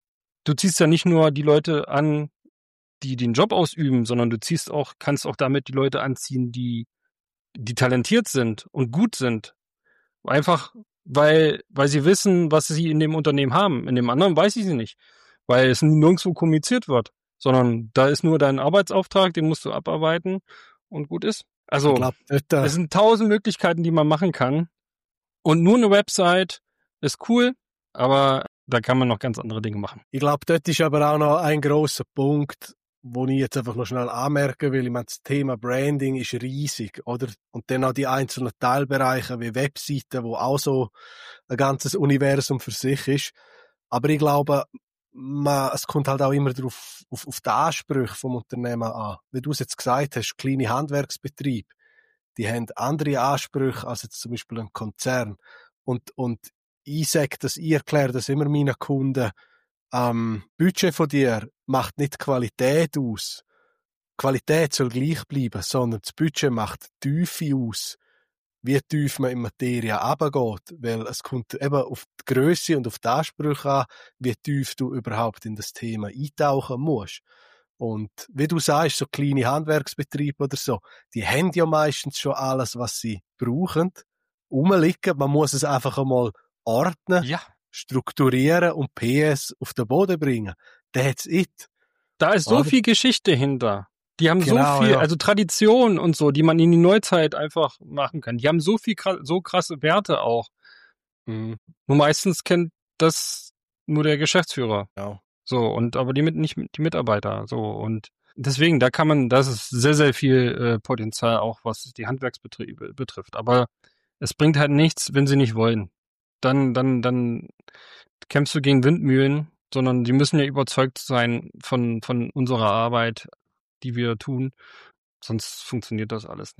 [SPEAKER 3] du ziehst ja nicht nur die Leute an, die den Job ausüben, sondern du ziehst auch, kannst auch damit die Leute anziehen, die, die talentiert sind und gut sind. Einfach, weil, weil sie wissen, was sie in dem Unternehmen haben. In dem anderen weiß ich sie nicht, weil es nirgendwo kommuniziert wird, sondern da ist nur dein Arbeitsauftrag, den musst du abarbeiten und gut ist. Also,
[SPEAKER 2] Ich glaub, dort, äh,
[SPEAKER 3] es sind tausend Möglichkeiten, die man machen kann. Und nur eine Website ist cool, aber da kann man noch ganz andere Dinge machen.
[SPEAKER 2] ich glaube, dort ist aber auch noch ein grosser Punkt, wo ich jetzt einfach noch schnell anmerken will. Ich meine, das Thema Branding ist riesig, oder? Und dann auch die einzelnen Teilbereiche wie Webseiten, wo auch so ein ganzes Universum für sich ist. Aber ich glaube, man, es kommt halt auch immer darauf, auf, auf die Ansprüche vom Unternehmen an. Wie du es jetzt gesagt hast, kleine Handwerksbetriebe, die haben andere Ansprüche als jetzt zum Beispiel ein Konzern. Und, und ich sage das, ich erkläre das immer meinen Kunden, ähm, Budget von dir macht nicht Qualität aus. Qualität soll gleich bleiben, sondern das Budget macht die Tiefe aus, wie tief man in Materie runtergeht, weil es kommt eben auf die Grösse und auf die Ansprüche an, wie tief du überhaupt in das Thema eintauchen musst. Und wie du sagst, so kleine Handwerksbetriebe oder so, die haben ja meistens schon alles, was sie brauchen, rumliegen. Man muss es einfach einmal ordnen,
[SPEAKER 3] Ja.
[SPEAKER 2] strukturieren und P S auf den Boden bringen. That's it.
[SPEAKER 3] Da ist so
[SPEAKER 2] Oder?
[SPEAKER 3] viel Geschichte hinter. Die haben
[SPEAKER 2] Genau,
[SPEAKER 3] so viel,
[SPEAKER 2] ja.
[SPEAKER 3] also Tradition und so, die man in die Neuzeit einfach machen kann. Die haben so viel, kra- so krasse Werte auch. Mhm. Nur meistens kennt das nur der Geschäftsführer.
[SPEAKER 2] Ja.
[SPEAKER 3] So, und aber die mit, nicht die Mitarbeiter. So, und deswegen, da kann man, das ist sehr, sehr viel äh, Potenzial auch, was die Handwerksbetriebe betrifft. Aber es bringt halt nichts, wenn sie nicht wollen. Dann, dann, dann kämpfst du gegen Windmühlen, sondern die müssen ja überzeugt sein von, von unserer Arbeit, die wir tun. Sonst funktioniert das alles nicht.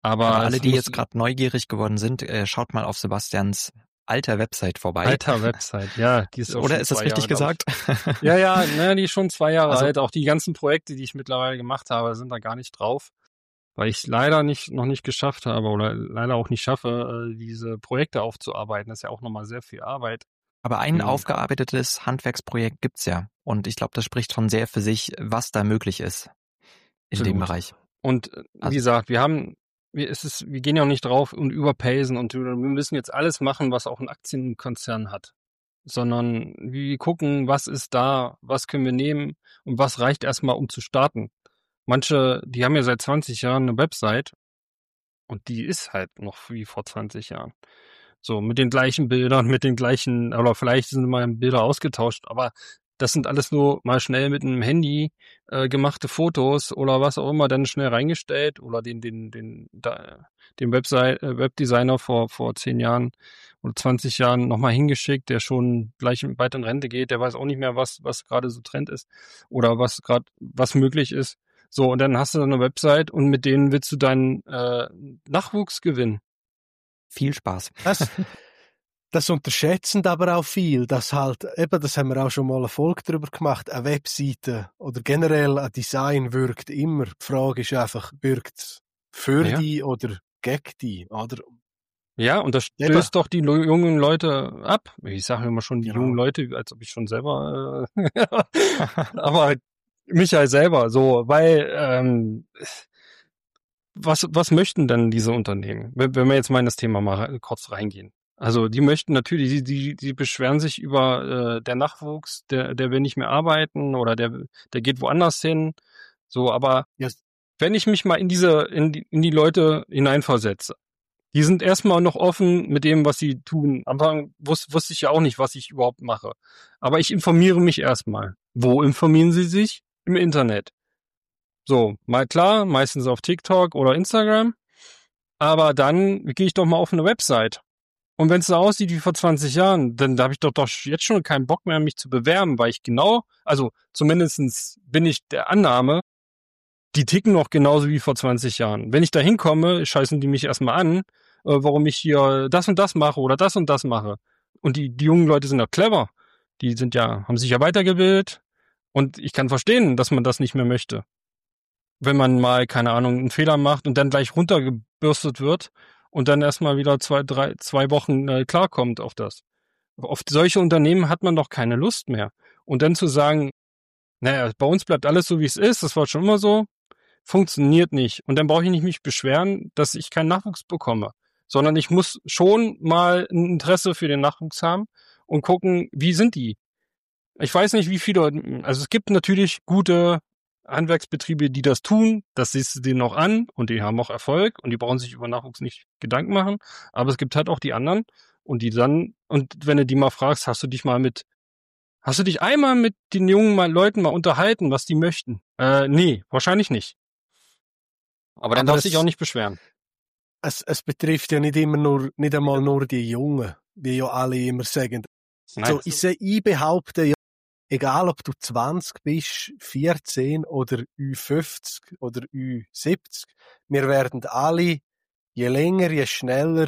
[SPEAKER 3] Aber,
[SPEAKER 1] Aber alle,
[SPEAKER 3] es
[SPEAKER 1] die
[SPEAKER 3] muss-
[SPEAKER 1] jetzt gerade neugierig geworden sind, äh, schaut mal auf Sebastians alter Website vorbei.
[SPEAKER 3] Alter Website, ja, die ist auch
[SPEAKER 1] Oder
[SPEAKER 3] schon
[SPEAKER 1] ist das
[SPEAKER 3] zwei
[SPEAKER 1] richtig
[SPEAKER 3] Jahre, glaub
[SPEAKER 1] gesagt?
[SPEAKER 3] ich. Ja, ja, ne, die ist schon zwei Jahre
[SPEAKER 1] Also-
[SPEAKER 3] alt. Auch die ganzen Projekte, die ich mittlerweile gemacht habe, sind da gar nicht drauf, weil ich leider nicht noch nicht geschafft habe oder leider auch nicht schaffe, äh, diese Projekte aufzuarbeiten. Das ist ja auch nochmal sehr viel Arbeit.
[SPEAKER 1] Aber ein
[SPEAKER 3] Hm.
[SPEAKER 1] aufgearbeitetes Handwerksprojekt gibt's ja. Und ich glaube, das spricht schon sehr für sich, was da möglich ist in dem
[SPEAKER 3] Absolut.
[SPEAKER 1] Bereich.
[SPEAKER 3] Und äh, wie
[SPEAKER 1] Also-
[SPEAKER 3] gesagt, wir haben, wir, es ist, wir gehen ja auch nicht drauf und überpacen und wir müssen jetzt alles machen, was auch ein Aktienkonzern hat. Sondern wir gucken, was ist da, was können wir nehmen und was reicht erstmal, um zu starten. Manche, die haben ja seit zwanzig Jahren eine Website und die ist halt noch wie vor zwanzig Jahren. So, mit den gleichen Bildern, mit den gleichen, oder vielleicht sind mal Bilder ausgetauscht, aber das sind alles nur mal schnell mit einem Handy äh, gemachte Fotos oder was auch immer, dann schnell reingestellt oder den, den, den, da, den Website, äh, Webdesigner vor, vor zehn Jahren oder zwanzig Jahren nochmal hingeschickt, der schon gleich bald in Rente geht, der weiß auch nicht mehr, was, was gerade so Trend ist oder was gerade, was möglich ist. So, und dann hast du eine Website und mit denen willst du deinen äh, Nachwuchs gewinnen.
[SPEAKER 1] Viel Spaß.
[SPEAKER 2] Das, das unterschätzen aber auch viel, dass halt, eben, das haben wir auch schon mal eine Folge darüber gemacht, eine Webseite oder generell ein Design wirkt immer. Die Frage ist einfach, wirkt es für
[SPEAKER 3] Ja.
[SPEAKER 2] die oder gegen die, oder?
[SPEAKER 3] Ja, und das
[SPEAKER 2] Eben.
[SPEAKER 3] stößt doch die lo- jungen Leute ab. Ich sage immer schon die
[SPEAKER 2] Genau.
[SPEAKER 3] jungen Leute, als ob ich schon selber, äh, aber Michael selber, so, weil, ähm, was, was möchten denn diese Unternehmen? Wenn, wenn wir jetzt mal in das Thema mal re- kurz reingehen. Also, die möchten natürlich, die, die, die beschweren sich über, äh, der Nachwuchs, der, der will nicht mehr arbeiten oder der, der geht woanders hin. So, aber
[SPEAKER 2] Ja,
[SPEAKER 3] wenn ich mich mal in diese, in die, in die Leute hineinversetze, die sind erstmal noch offen mit dem, was sie tun. Am Anfang wus- wusste ich ja auch nicht, was ich überhaupt mache. Aber ich informiere mich erstmal. Wo informieren sie sich? Im Internet. So, mal klar, meistens auf TikTok oder Instagram. Aber dann gehe ich doch mal auf eine Website. Und wenn es so aussieht wie vor zwanzig Jahren, dann habe ich doch, doch jetzt schon keinen Bock mehr, mich zu bewerben, weil ich genau, also zumindestens bin ich der Annahme, die ticken noch genauso wie vor zwanzig Jahren. Wenn ich da hinkomme, scheißen die mich erstmal an, äh, warum ich hier das und das mache oder das und das mache. Und die, die jungen Leute sind ja clever. Die sind ja, haben sich ja weitergebildet. Und ich kann verstehen, dass man das nicht mehr möchte. Wenn man mal, keine Ahnung, einen Fehler macht und dann gleich runtergebürstet wird und dann erstmal wieder zwei, drei, zwei Wochen äh, klarkommt auf das. Auf solche Unternehmen hat man doch keine Lust mehr. Und dann zu sagen, naja, bei uns bleibt alles so, wie es ist, das war schon immer so, funktioniert nicht. Und dann brauche ich nicht mich beschweren, dass ich keinen Nachwuchs bekomme, sondern ich muss schon mal ein Interesse für den Nachwuchs haben und gucken, wie sind die? Ich weiß nicht, wie viele, also es gibt natürlich gute Handwerksbetriebe, die das tun, das siehst du denen auch an und die haben auch Erfolg und die brauchen sich über Nachwuchs nicht Gedanken machen, aber es gibt halt auch die anderen und die dann, und wenn du die mal fragst, hast du dich mal mit, hast du dich einmal mit den jungen mal Leuten mal unterhalten, was die möchten? Äh, nee, wahrscheinlich nicht. Aber dann
[SPEAKER 2] Aber
[SPEAKER 3] darfst du dich
[SPEAKER 2] es-
[SPEAKER 3] auch nicht beschweren.
[SPEAKER 2] es, es betrifft ja nicht immer nur, nicht einmal nur die Jungen, wie ja alle immer sagen.
[SPEAKER 3] Nein.
[SPEAKER 2] So, ich, seh- ich behaupte ja, egal ob du zwanzig bist, vierzehn oder Ü fünfzig oder Ü siebzig, wir werden alle je länger, je schneller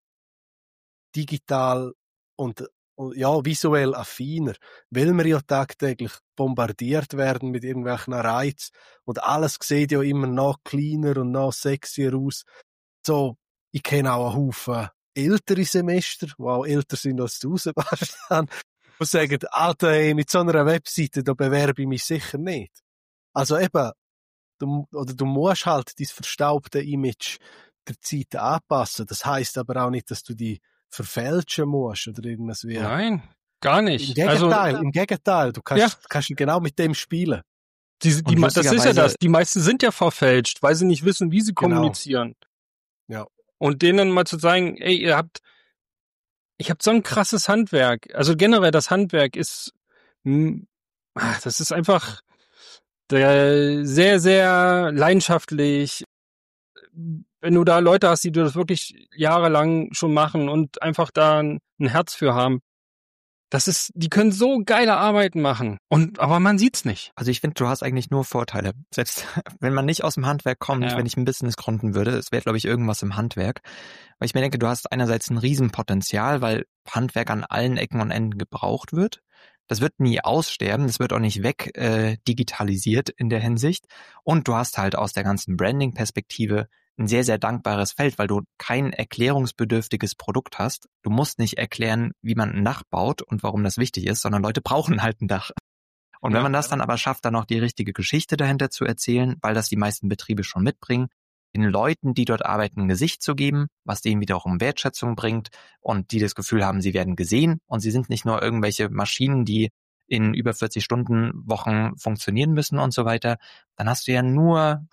[SPEAKER 2] digital und, und ja, visuell affiner, weil wir ja tagtäglich bombardiert werden mit irgendwelchen Reizen und alles sieht ja immer noch kleiner und noch sexier aus. So, ich kenne auch einen Haufen ältere Semester, die auch älter sind als du, Sebastian, die sagen, Alter, ey, mit so einer Webseite, da bewerbe ich mich sicher nicht. Also eben, du, oder du musst halt dein verstaubte Image der Zeit anpassen. Das heisst aber auch nicht, dass du die verfälschen musst oder irgendwas wie.
[SPEAKER 3] Nein, gar
[SPEAKER 2] Im
[SPEAKER 3] nicht.
[SPEAKER 2] Gegenteil,
[SPEAKER 3] Also,
[SPEAKER 2] im Gegenteil, du kannst,
[SPEAKER 3] Ja.
[SPEAKER 2] kannst genau mit dem spielen.
[SPEAKER 3] die, die,
[SPEAKER 1] Und
[SPEAKER 3] das ist ja
[SPEAKER 1] lustigerweise-
[SPEAKER 3] das. Die meisten sind ja verfälscht, weil sie nicht wissen, wie sie
[SPEAKER 2] Genau.
[SPEAKER 3] kommunizieren.
[SPEAKER 2] Ja.
[SPEAKER 3] Und denen mal zu sagen, ey, ihr habt, ich habt so ein krasses Handwerk. Also generell das Handwerk ist, hm, ach, das ist einfach der, sehr, sehr leidenschaftlich. Wenn du da Leute hast, die das wirklich jahrelang schon machen und einfach da ein, ein Herz für haben, Das ist, die können so geile Arbeiten machen. Und, aber man sieht's nicht.
[SPEAKER 1] Also ich finde, du hast eigentlich nur Vorteile. Selbst wenn man nicht aus dem Handwerk kommt,
[SPEAKER 3] Ja.
[SPEAKER 1] wenn ich ein Business gründen würde, es wäre, glaube ich, irgendwas im Handwerk. Weil ich mir denke, du hast einerseits ein Riesenpotenzial, weil Handwerk an allen Ecken und Enden gebraucht wird. Das wird nie aussterben, das wird auch nicht weg äh, digitalisiert in der Hinsicht. Und du hast halt aus der ganzen Branding-Perspektive ein sehr, sehr dankbares Feld, weil du kein erklärungsbedürftiges Produkt hast. Du musst nicht erklären, wie man ein Dach baut und warum das wichtig ist, sondern Leute brauchen halt ein Dach. Und wenn
[SPEAKER 3] Ja.
[SPEAKER 1] man das dann aber schafft, dann noch die richtige Geschichte dahinter zu erzählen, weil das die meisten Betriebe schon mitbringen, den Leuten, die dort arbeiten, ein Gesicht zu geben, was denen wiederum Wertschätzung bringt und die das Gefühl haben, sie werden gesehen und sie sind nicht nur irgendwelche Maschinen, die in über vierzig Stunden Wochen funktionieren müssen und so weiter, dann hast du ja nur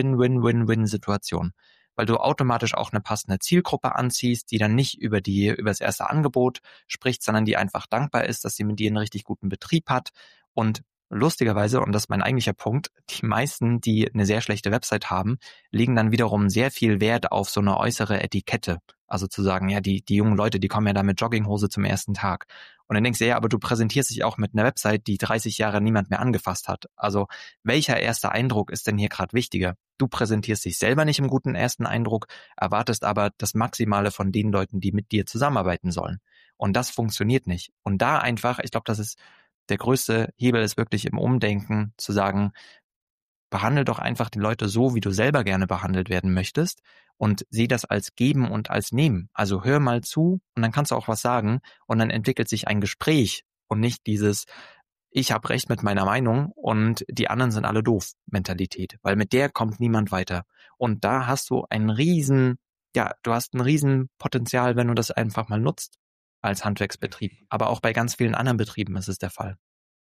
[SPEAKER 1] Win-Win-Win-Win-Win-Situation, weil du automatisch auch eine passende Zielgruppe anziehst, die dann nicht über die über das erste Angebot spricht, sondern die einfach dankbar ist, dass sie mit dir einen richtig guten Betrieb hat. Und lustigerweise, und das ist mein eigentlicher Punkt, die meisten, die eine sehr schlechte Website haben, legen dann wiederum sehr viel Wert auf so eine äußere Etikette. Also zu sagen, ja, die die jungen Leute, die kommen ja da mit Jogginghose zum ersten Tag. Und dann denkst du, ja, aber du präsentierst dich auch mit einer Website, die dreißig Jahre niemand mehr angefasst hat. Also welcher erste Eindruck ist denn hier gerade wichtiger? Du präsentierst dich selber nicht im guten ersten Eindruck, erwartest aber das Maximale von den Leuten, die mit dir zusammenarbeiten sollen. Und das funktioniert nicht. Und da einfach, ich glaube, das ist der größte Hebel ist wirklich im Umdenken, zu sagen, behandle doch einfach die Leute so, wie du selber gerne behandelt werden möchtest und sieh das als Geben und als Nehmen. Also hör mal zu und dann kannst du auch was sagen und dann entwickelt sich ein Gespräch und nicht dieses ich habe recht mit meiner Meinung und die anderen sind alle doof Mentalität, weil mit der kommt niemand weiter. Und da hast du einen riesen, ja, du hast ein riesen Potenzial, wenn du das einfach mal nutzt als Handwerksbetrieb. Aber auch bei ganz vielen anderen Betrieben ist es der Fall.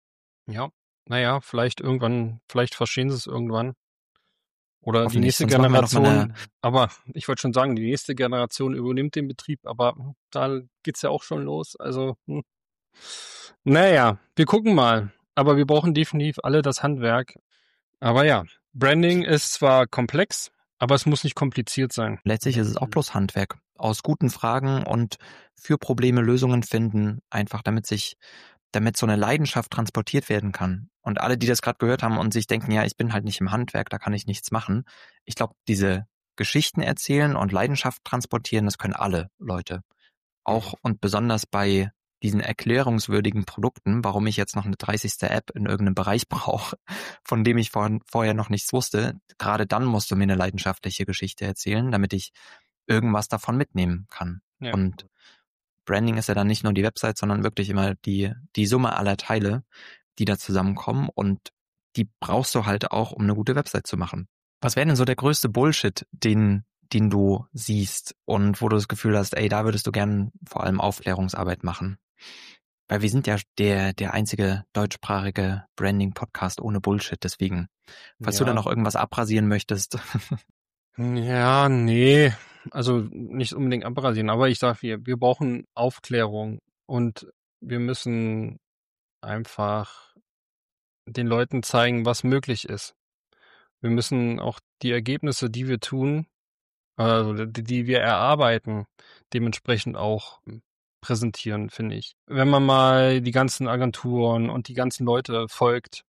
[SPEAKER 3] Ja, naja, vielleicht irgendwann, vielleicht verstehen sie es irgendwann. Oder die
[SPEAKER 1] Hoffentlich,
[SPEAKER 3] nächste
[SPEAKER 1] sonst machen wir noch mal
[SPEAKER 3] Generation,
[SPEAKER 1] eine-
[SPEAKER 3] aber ich wollte schon sagen, die nächste Generation übernimmt den Betrieb, aber hm, da geht's ja auch schon los. Also, hm. Naja, wir gucken mal. Aber wir brauchen definitiv alle das Handwerk. Aber ja, Branding ist zwar komplex, aber es muss nicht kompliziert sein.
[SPEAKER 1] Letztlich ist es auch bloß Handwerk. Aus guten Fragen und für Probleme Lösungen finden, einfach damit sich, damit so eine Leidenschaft transportiert werden kann. Und alle, die das gerade gehört haben und sich denken, ja, ich bin halt nicht im Handwerk, da kann ich nichts machen. Ich glaube, diese Geschichten erzählen und Leidenschaft transportieren, das können alle Leute. Auch und besonders bei diesen erklärungswürdigen Produkten, warum ich jetzt noch eine dreißigste App in irgendeinem Bereich brauche, von dem ich vor, vorher noch nichts wusste. Gerade dann musst du mir eine leidenschaftliche Geschichte erzählen, damit ich irgendwas davon mitnehmen kann.
[SPEAKER 3] Ja.
[SPEAKER 1] Und Branding ist ja dann nicht nur die Website, sondern wirklich immer die, die Summe aller Teile, die da zusammenkommen und die brauchst du halt auch, um eine gute Website zu machen. Was wäre denn so der größte Bullshit, den, den du siehst und wo du das Gefühl hast, ey, da würdest du gern vor allem Aufklärungsarbeit machen? Weil wir sind ja der, der einzige deutschsprachige Branding-Podcast ohne Bullshit, deswegen. Falls
[SPEAKER 3] Ja.
[SPEAKER 1] du da noch irgendwas abrasieren möchtest.
[SPEAKER 3] Ja, nee, also nicht unbedingt abrasieren, aber ich sag, wir, wir brauchen Aufklärung und wir müssen einfach den Leuten zeigen, was möglich ist. Wir müssen auch die Ergebnisse, die wir tun, also die, die wir erarbeiten, dementsprechend auch präsentieren, finde ich. Wenn man mal die ganzen Agenturen und die ganzen Leute folgt,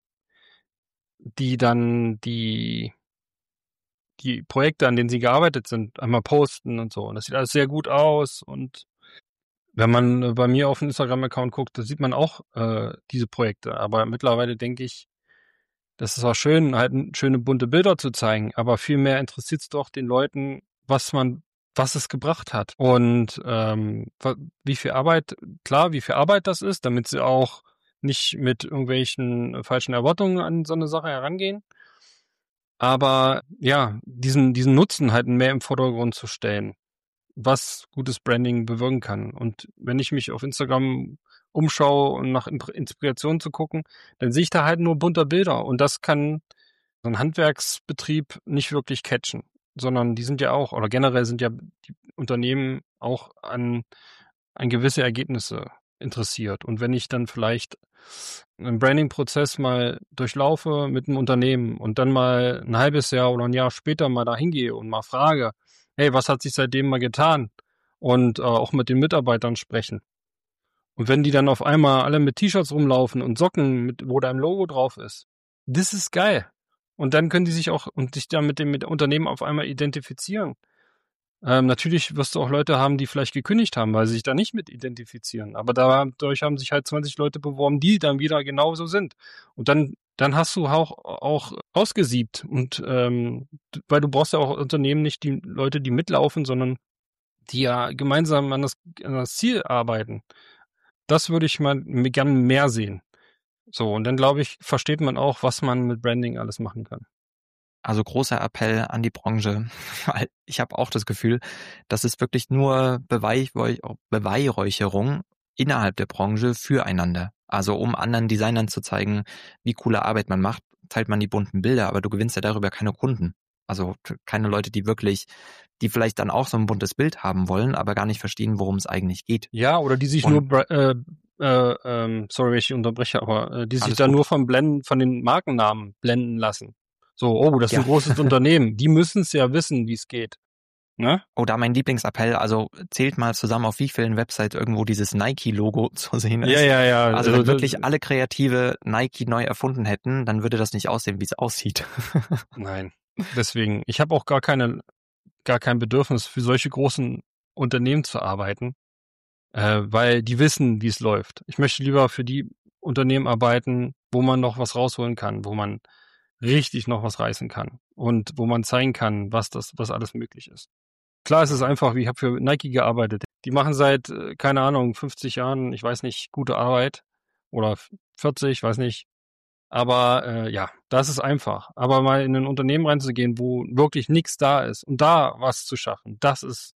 [SPEAKER 3] die dann die die Projekte, an denen sie gearbeitet sind, einmal posten und so. Und das sieht alles sehr gut aus. Und wenn man äh, bei mir auf den Instagram-Account guckt, da sieht man auch äh, diese Projekte. Aber mittlerweile denke ich, das ist auch schön, halt schöne bunte Bilder zu zeigen. Aber vielmehr interessiert es doch den Leuten, was man, was es gebracht hat. Und ähm, wa- wie viel Arbeit, klar, wie viel Arbeit das ist, damit sie auch nicht mit irgendwelchen äh, falschen Erwartungen an so eine Sache herangehen. Aber ja, diesen, diesen Nutzen halt mehr im Vordergrund zu stellen, was gutes Branding bewirken kann. Und wenn ich mich auf Instagram umschaue und nach Imp- Inspiration zu gucken, dann sehe ich da halt nur bunter Bilder. Und das kann so ein Handwerksbetrieb nicht wirklich catchen, sondern die sind ja auch, oder generell sind ja die Unternehmen auch an, an gewisse Ergebnisse interessiert. Und wenn ich dann vielleicht einen Branding-Prozess mal durchlaufe mit einem Unternehmen und dann mal ein halbes Jahr oder ein Jahr später mal da hingehe und mal frage, hey, was hat sich seitdem mal getan? Und äh, auch mit den Mitarbeitern sprechen. Und wenn die dann auf einmal alle mit T-Shirts rumlaufen und Socken, mit, wo dein Logo drauf ist, das ist geil. Und dann können die sich auch und sich dann mit dem mit dem Unternehmen auf einmal identifizieren. Ähm, natürlich wirst du auch Leute haben, die vielleicht gekündigt haben, weil sie sich da nicht mit identifizieren. Aber dadurch haben sich halt zwanzig Leute beworben, die dann wieder genauso sind. Und dann, dann hast du auch, auch ausgesiebt. Und ähm, weil du brauchst ja auch Unternehmen nicht die Leute, die mitlaufen, sondern die ja gemeinsam an das, an das Ziel arbeiten. Das würde ich mal gerne mehr sehen. So, und dann glaube ich, versteht man auch, was man mit Branding alles machen kann.
[SPEAKER 1] Also großer Appell an die Branche, weil ich habe auch das Gefühl, das ist wirklich nur Beweihräuch- Beweihräucherung innerhalb der Branche füreinander. Also um anderen Designern zu zeigen, wie coole Arbeit man macht, teilt man die bunten Bilder, aber du gewinnst ja darüber keine Kunden. Also keine Leute, die wirklich, die vielleicht dann auch so ein buntes Bild haben wollen, aber gar nicht verstehen, worum es eigentlich geht.
[SPEAKER 3] Ja, oder die sich
[SPEAKER 1] Und
[SPEAKER 3] nur, äh, äh, ähm, sorry, wenn ich unterbreche, aber äh, die sich
[SPEAKER 1] alles
[SPEAKER 3] da
[SPEAKER 1] gut.
[SPEAKER 3] nur vom Blenden, von den Markennamen blenden lassen. So, oh, das ist
[SPEAKER 1] Ja.
[SPEAKER 3] ein großes Unternehmen. Die müssen es ja wissen, wie es geht. Ne?
[SPEAKER 1] Oh, da mein Lieblingsappell, also zählt mal zusammen, auf wie vielen Websites irgendwo dieses Nike-Logo zu sehen ist.
[SPEAKER 3] Ja, ja, ja.
[SPEAKER 1] Also,
[SPEAKER 3] Also,
[SPEAKER 1] wenn wirklich alle Kreative Nike neu erfunden hätten, dann würde das nicht aussehen, wie es aussieht.
[SPEAKER 3] Nein. Deswegen, ich habe auch gar keine, gar kein Bedürfnis, für solche großen Unternehmen zu arbeiten, äh, weil die wissen, wie es läuft. Ich möchte lieber für die Unternehmen arbeiten, wo man noch was rausholen kann, wo man richtig noch was reißen kann und wo man zeigen kann, was das, was alles möglich ist. Klar, es ist einfach, wie ich habe für Nike gearbeitet. Die machen seit, äh, keine Ahnung, fünfzig Jahren, ich weiß nicht, gute Arbeit oder vierzig, weiß nicht. Aber äh, ja, das ist einfach. Aber mal in ein Unternehmen reinzugehen, wo wirklich nichts da ist und da was zu schaffen, das ist,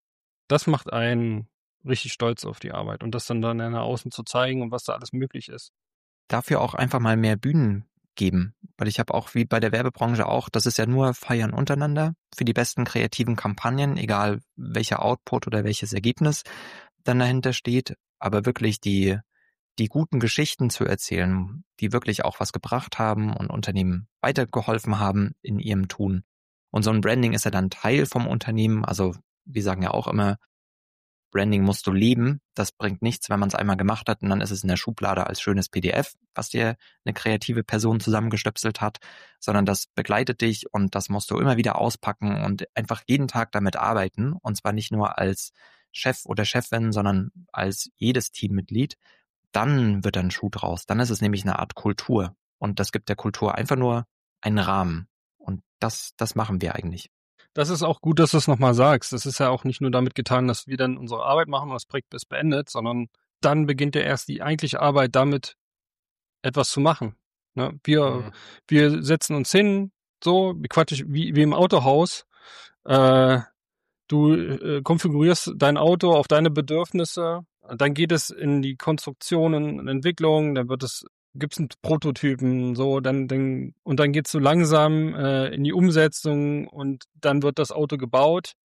[SPEAKER 3] das macht einen richtig stolz auf die Arbeit und das dann dann nach außen zu zeigen und was da alles möglich ist.
[SPEAKER 1] Dafür auch einfach mal mehr Bühnen geben, weil ich habe auch wie bei der Werbebranche auch, das ist ja nur Feiern untereinander für die besten kreativen Kampagnen, egal welcher Output oder welches Ergebnis dann dahinter steht, aber wirklich die die guten Geschichten zu erzählen, die wirklich auch was gebracht haben und Unternehmen weitergeholfen haben in ihrem Tun. Und so ein Branding ist ja dann Teil vom Unternehmen, also wir sagen ja auch immer, Branding musst du leben. Das bringt nichts, wenn man es einmal gemacht hat und dann ist es in der Schublade als schönes P D F, was dir eine kreative Person zusammengestöpselt hat, sondern das begleitet dich und das musst du immer wieder auspacken und einfach jeden Tag damit arbeiten und zwar nicht nur als Chef oder Chefin, sondern als jedes Teammitglied. Dann wird ein Schuh draus. Dann ist es nämlich eine Art Kultur und das gibt der Kultur einfach nur einen Rahmen und das, das machen wir eigentlich.
[SPEAKER 3] Das ist auch gut, dass du es nochmal sagst. Das ist ja auch nicht nur damit getan, dass wir dann unsere Arbeit machen und das Projekt ist beendet, sondern dann beginnt ja erst die eigentliche Arbeit damit, etwas zu machen. Ne? Wir,
[SPEAKER 2] Mhm.
[SPEAKER 3] wir setzen uns hin, so, wie Quatsch, wie, wie im Autohaus. Äh, du äh, konfigurierst dein Auto auf deine Bedürfnisse, dann geht es in die Konstruktion und Entwicklung, dann wird es gibt's einen Prototypen, so, dann, dann, und dann geht's so langsam äh, in die Umsetzung und dann wird das Auto gebaut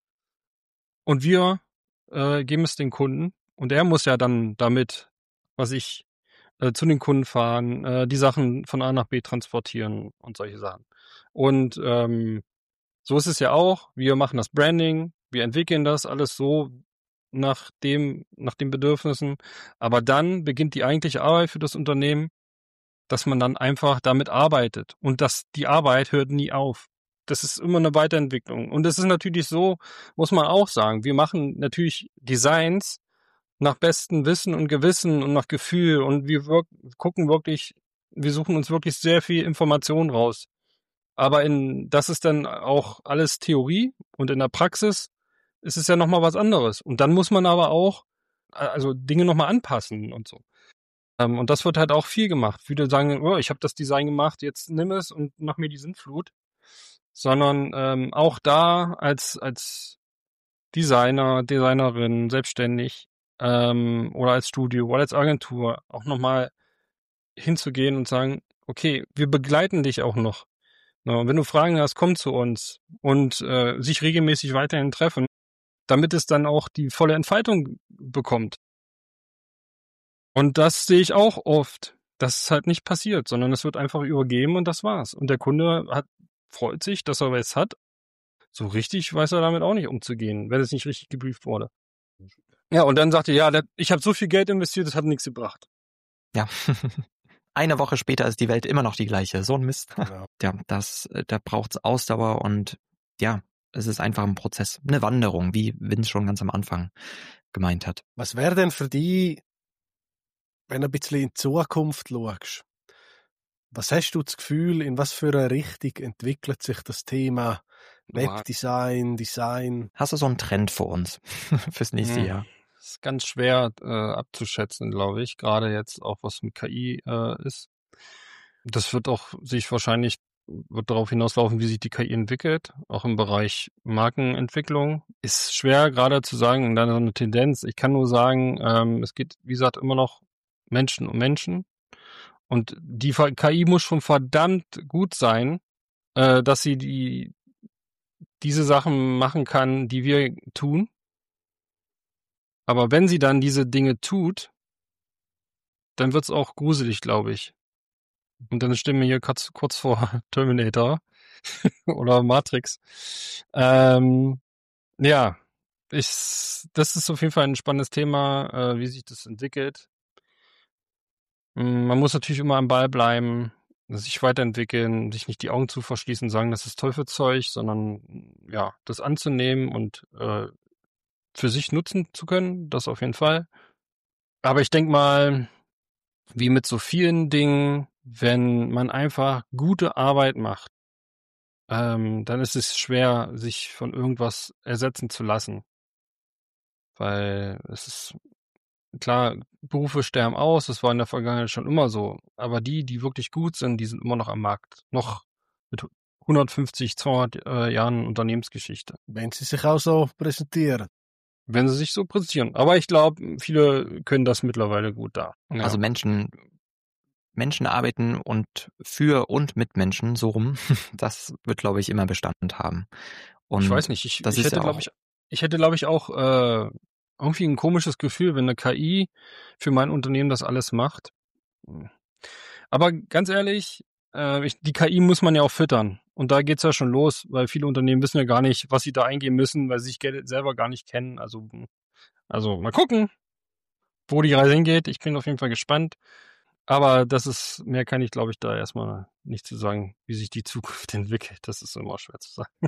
[SPEAKER 3] und wir äh, geben es den Kunden und er muss ja dann damit, was ich, äh, zu den Kunden fahren, äh, die Sachen von A nach B transportieren und solche Sachen. Und ähm, so ist es ja auch, wir machen das Branding, wir entwickeln das alles so nach dem, nach den Bedürfnissen, aber dann beginnt die eigentliche Arbeit für das Unternehmen, dass man dann einfach damit arbeitet und dass die Arbeit hört nie auf. Das ist immer eine Weiterentwicklung. Und es ist natürlich so, muss man auch sagen, wir machen natürlich Designs nach bestem Wissen und Gewissen und nach Gefühl und wir wirk- gucken wirklich, wir suchen uns wirklich sehr viel Information raus. Aber in, das ist dann auch alles Theorie und in der Praxis ist es ja nochmal was anderes. Und dann muss man aber auch, also Dinge nochmal anpassen und so. Ähm, und das wird halt auch viel gemacht. Viele sagen, oh, ich habe das Design gemacht, jetzt nimm es und mach mir die Sintflut. Sondern ähm, auch da als als Designer, Designerin, selbstständig ähm, oder als Studio oder als Agentur auch nochmal hinzugehen und sagen, okay, wir begleiten dich auch noch. Na, und wenn du Fragen hast, komm zu uns und äh, sich regelmäßig weiterhin treffen, damit es dann auch die volle Entfaltung bekommt. Und das sehe ich auch oft, dass es halt nicht passiert, sondern es wird einfach übergeben und das war's. Und der Kunde hat, freut sich, dass er was hat. So richtig weiß er damit auch nicht umzugehen, wenn es nicht richtig gebrieft wurde. Ja, und dann sagte, ja, das, ich habe so viel Geld investiert, das hat nichts gebracht.
[SPEAKER 1] Ja. Eine Woche später ist die Welt immer noch die gleiche. So ein Mist.
[SPEAKER 2] Genau.
[SPEAKER 1] Ja, das, da braucht's Ausdauer und ja, es ist einfach ein Prozess, eine Wanderung, wie Vince schon ganz am Anfang gemeint hat.
[SPEAKER 2] Was wäre denn für dich, wenn du ein bisschen in die Zukunft schaust? Was hast du das Gefühl, in was für eine Richtung entwickelt sich das Thema Webdesign, Design?
[SPEAKER 1] Hast du so einen Trend für uns fürs nächste
[SPEAKER 3] Hm.
[SPEAKER 1] Jahr?
[SPEAKER 3] Das ist ganz schwer äh, abzuschätzen, glaube ich. Gerade jetzt auch, was mit K I äh, ist. Das wird auch sich wahrscheinlich wird darauf hinauslaufen, wie sich die K I entwickelt. Auch im Bereich Markenentwicklung. Ist schwer gerade zu sagen, dann so eine Tendenz. Ich kann nur sagen, ähm, es geht, wie gesagt, immer noch Menschen um Menschen. Und die K I muss schon verdammt gut sein, äh, dass sie die diese Sachen machen kann, die wir tun. Aber wenn sie dann diese Dinge tut, dann wird's auch gruselig, glaube ich. Und dann stehen wir hier kurz, kurz vor Terminator oder Matrix. Ähm, ja, ich, das ist auf jeden Fall ein spannendes Thema, äh, wie sich das entwickelt. Man muss natürlich immer am Ball bleiben, sich weiterentwickeln, sich nicht die Augen zu verschließen, sagen, das ist Teufelszeug, sondern ja, das anzunehmen und äh, für sich nutzen zu können, das auf jeden Fall. Aber ich denke mal, wie mit so vielen Dingen, wenn man einfach gute Arbeit macht, ähm, dann ist es schwer, sich von irgendwas ersetzen zu lassen. Weil es ist, klar, Berufe sterben aus, das war in der Vergangenheit schon immer so. Aber die, die wirklich gut sind, die sind immer noch am Markt. Noch mit hundertfünfzig, zweihundert äh, Jahren Unternehmensgeschichte.
[SPEAKER 2] Wenn sie sich auch so präsentieren.
[SPEAKER 3] Wenn sie sich so präsentieren. Aber ich glaube, viele können das mittlerweile gut da. Ja.
[SPEAKER 1] Also Menschen, Menschen arbeiten und für und mit Menschen, so rum, das wird, glaube ich, immer Bestand haben. Und
[SPEAKER 3] ich weiß nicht, ich,
[SPEAKER 1] das
[SPEAKER 3] ich
[SPEAKER 1] ist
[SPEAKER 3] hätte,
[SPEAKER 1] ja
[SPEAKER 3] glaube
[SPEAKER 1] auch-
[SPEAKER 3] ich, ich hätte, glaube ich, auch äh, irgendwie ein komisches Gefühl, wenn eine K I für mein Unternehmen das alles macht. Aber ganz ehrlich, äh, ich, die K I muss man ja auch füttern. Und da geht's ja schon los, weil viele Unternehmen wissen ja gar nicht, was sie da eingeben müssen, weil sie sich gel- selber gar nicht kennen. Also, also mal gucken, wo die Reise hingeht. Ich bin auf jeden Fall gespannt. Aber das ist, mehr kann ich, glaube ich, da erstmal nicht zu sagen, wie sich die Zukunft entwickelt. Das ist immer schwer zu sagen.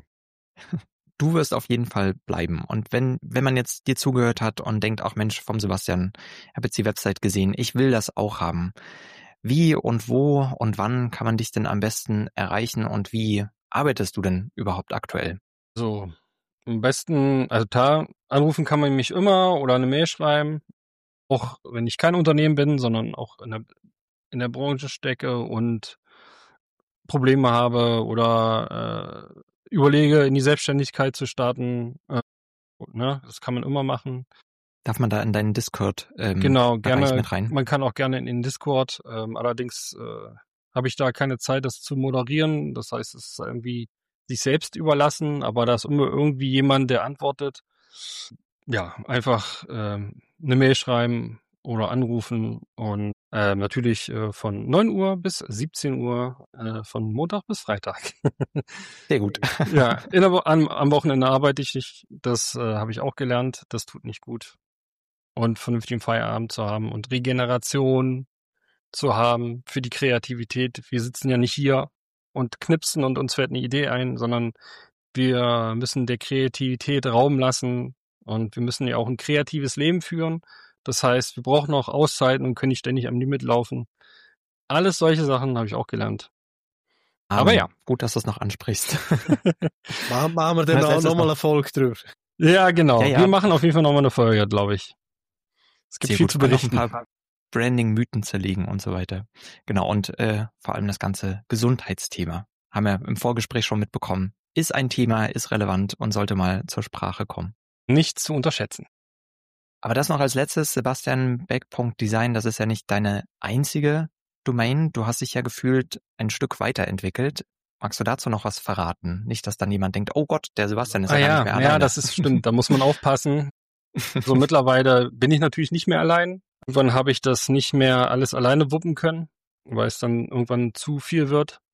[SPEAKER 1] Du wirst auf jeden Fall bleiben. Und wenn, wenn man jetzt dir zugehört hat und denkt, ach Mensch, vom Sebastian, ich habe jetzt die Website gesehen, ich will das auch haben. Wie und wo und wann kann man dich denn am besten erreichen und wie arbeitest du denn überhaupt aktuell?
[SPEAKER 3] So, am besten, also da anrufen kann man mich immer oder eine Mail schreiben. Auch wenn ich kein Unternehmen bin, sondern auch in der, in der Branche stecke und Probleme habe oder äh, überlege, in die Selbstständigkeit zu starten. Äh, ne? Das kann man immer machen.
[SPEAKER 1] Darf man da in deinen Discord ähm,
[SPEAKER 3] Genau,
[SPEAKER 1] Bereich
[SPEAKER 3] gerne.
[SPEAKER 1] mit rein?
[SPEAKER 3] Man kann auch gerne in den Discord. Ähm, allerdings äh, habe ich da keine Zeit, das zu moderieren. Das heißt, es ist irgendwie sich selbst überlassen, aber da ist immer irgendwie jemand, der antwortet. Ja, einfach ähm, eine Mail schreiben oder anrufen und äh, natürlich äh, von neun Uhr bis siebzehn Uhr, äh, von Montag bis Freitag.
[SPEAKER 1] Sehr gut.
[SPEAKER 3] Ja, in der, Wo- am, am Wochenende arbeite ich nicht. Das äh, habe ich auch gelernt. Das tut nicht gut. Und vernünftigen Feierabend zu haben und Regeneration zu haben für die Kreativität. Wir sitzen ja nicht hier und knipsen und uns fällt eine Idee ein, sondern wir müssen der Kreativität Raum lassen und wir müssen ja auch ein kreatives Leben führen. Das heißt, wir brauchen auch Auszeiten und können nicht ständig am Limit laufen. Alles solche Sachen habe ich auch gelernt. Aber
[SPEAKER 1] Ähm,
[SPEAKER 3] ja.
[SPEAKER 1] Gut, dass du es noch ansprichst.
[SPEAKER 2] Machen machen wir dann
[SPEAKER 1] Als
[SPEAKER 2] auch
[SPEAKER 1] letztes
[SPEAKER 2] nochmal
[SPEAKER 1] noch-
[SPEAKER 2] eine Folge drüber.
[SPEAKER 3] Ja, genau.
[SPEAKER 1] Ja, ja.
[SPEAKER 3] Wir machen auf jeden Fall nochmal eine Folge, glaube ich. Es gibt
[SPEAKER 1] Sehr
[SPEAKER 3] viel
[SPEAKER 1] gut.
[SPEAKER 3] zu
[SPEAKER 1] Und noch
[SPEAKER 3] berichten.
[SPEAKER 1] ein paar Branding-Mythen zerlegen und so weiter. Genau, und äh, vor allem das ganze Gesundheitsthema. Haben wir im Vorgespräch schon mitbekommen. Ist ein Thema, ist relevant und sollte mal zur Sprache kommen.
[SPEAKER 3] Nicht zu unterschätzen.
[SPEAKER 1] Aber das noch als letztes, Sebastian Beck.design, das ist ja nicht deine einzige Domain. Du hast dich ja gefühlt ein Stück weiterentwickelt. Magst du dazu noch was verraten? Nicht, dass dann jemand denkt, oh Gott, der Sebastian ist
[SPEAKER 3] Ah
[SPEAKER 1] ja gar
[SPEAKER 3] ja,
[SPEAKER 1] nicht mehr
[SPEAKER 3] ja,
[SPEAKER 1] alleine.
[SPEAKER 3] das ist stimmt. Da muss man aufpassen. So mittlerweile bin ich natürlich nicht mehr allein. Irgendwann habe ich das nicht mehr alles alleine wuppen können, weil es dann irgendwann zu viel wird.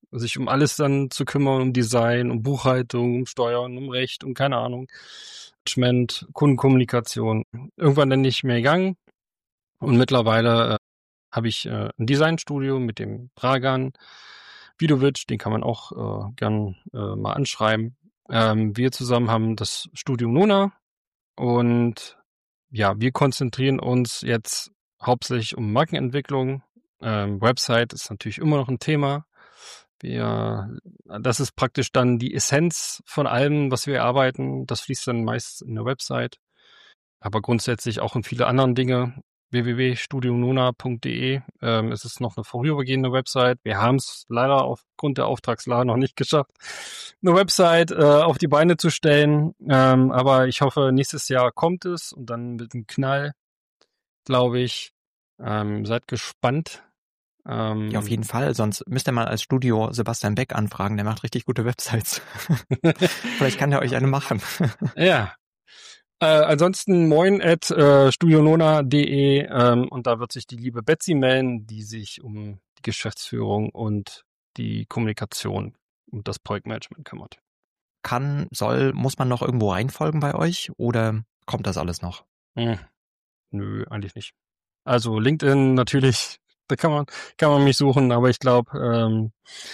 [SPEAKER 3] sich um alles dann zu kümmern, um Design, um Buchhaltung, um Steuern, um Recht, um keine Ahnung, Management, Kundenkommunikation. Irgendwann dann nicht mehr gegangen und mittlerweile äh, habe ich äh, ein Designstudio mit dem Dragan Vidovic, den kann man auch äh, gern äh, mal anschreiben. Ähm, wir zusammen haben das Studio Nona und ja, wir konzentrieren uns jetzt hauptsächlich um Markenentwicklung. Ähm, Website ist natürlich immer noch ein Thema. Wir, das ist praktisch dann die Essenz von allem, was wir erarbeiten. Das fließt dann meist in der Website, aber grundsätzlich auch in viele anderen Dinge. w w w punkt studio nona punkt d e ähm, es ist noch eine vorübergehende Website. Wir haben es leider aufgrund der Auftragslage noch nicht geschafft, eine Website äh, auf die Beine zu stellen. Ähm, aber ich hoffe, nächstes Jahr kommt es und dann mit einem Knall, glaube ich. Ähm, seid gespannt. Ähm,
[SPEAKER 1] Ja, auf jeden Fall. Sonst müsst ihr mal als Studio Sebastian Beck anfragen. Der macht richtig gute Websites. Vielleicht kann der euch eine machen.
[SPEAKER 3] Ja. Äh, ansonsten moin at äh, studionona punkt de ähm, und da wird sich die liebe Betsy melden, die sich um die Geschäftsführung und die Kommunikation und das Projektmanagement kümmert.
[SPEAKER 1] Kann, soll, muss man noch irgendwo reinfolgen bei euch oder kommt das alles noch?
[SPEAKER 3] Hm. Nö, eigentlich nicht. Also LinkedIn natürlich, da kann man kann man mich suchen, aber ich glaube, ähm,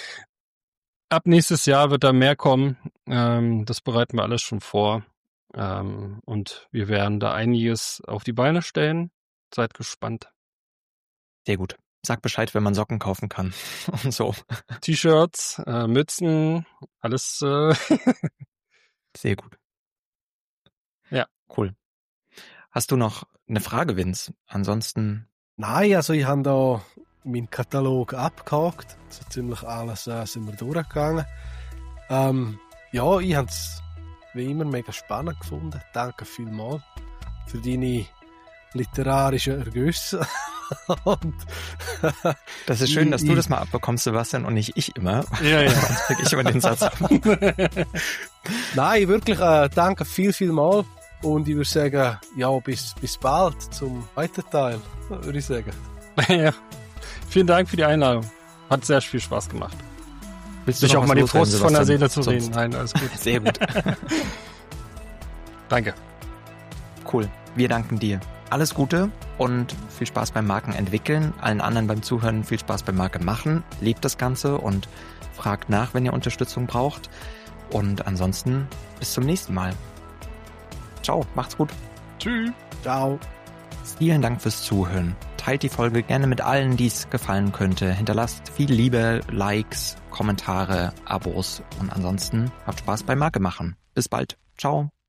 [SPEAKER 3] ab nächstes Jahr wird da mehr kommen. Ähm, das bereiten wir alles schon vor. Ähm, und wir werden da einiges auf die Beine stellen. Seid gespannt.
[SPEAKER 1] Sehr gut. Sag Bescheid, wenn man Socken kaufen kann. Und so.
[SPEAKER 3] T-Shirts, äh, Mützen, alles. Äh
[SPEAKER 1] Sehr gut.
[SPEAKER 3] Ja.
[SPEAKER 1] Cool. Hast du noch eine Frage, Vince? Ansonsten.
[SPEAKER 2] Nein, also ich habe da meinen Katalog abgehakt. So ziemlich alles äh, sind wir durchgegangen. Ähm, ja, ich habe es wie immer mega spannend gefunden. Danke vielmals für deine literarischen Ergüsse. Und,
[SPEAKER 1] das ist schön,
[SPEAKER 2] ich,
[SPEAKER 1] dass du das mal abbekommst, Sebastian, und nicht ich immer.
[SPEAKER 3] Ja, ja.
[SPEAKER 1] Sonst krieg ich immer den Satz ab.
[SPEAKER 2] Nein, wirklich äh, danke viel, viel mal. Und ich würde sagen, ja, bis, bis bald zum weiteren Teil, würde ich sagen.
[SPEAKER 3] Ja. Vielen Dank für die Einladung. Hat sehr viel Spaß gemacht.
[SPEAKER 1] Willst du
[SPEAKER 3] Sich auch mal die Frust von der Seele zu
[SPEAKER 1] sonst?
[SPEAKER 3] reden. Nein, alles gut.
[SPEAKER 1] Sehr gut.
[SPEAKER 3] Danke.
[SPEAKER 1] Cool. Wir danken dir. Alles Gute und viel Spaß beim Markenentwickeln. Allen anderen beim Zuhören viel Spaß beim Marke machen. Lebt das Ganze und fragt nach, wenn ihr Unterstützung braucht. Und ansonsten bis zum nächsten Mal. Ciao, macht's gut.
[SPEAKER 3] Tschüss.
[SPEAKER 2] Ciao.
[SPEAKER 1] Vielen Dank fürs Zuhören. Teilt die Folge gerne mit allen, die es gefallen könnte. Hinterlasst viel Liebe, Likes, Kommentare, Abos und ansonsten habt Spaß beim Marke machen. Bis bald. Ciao.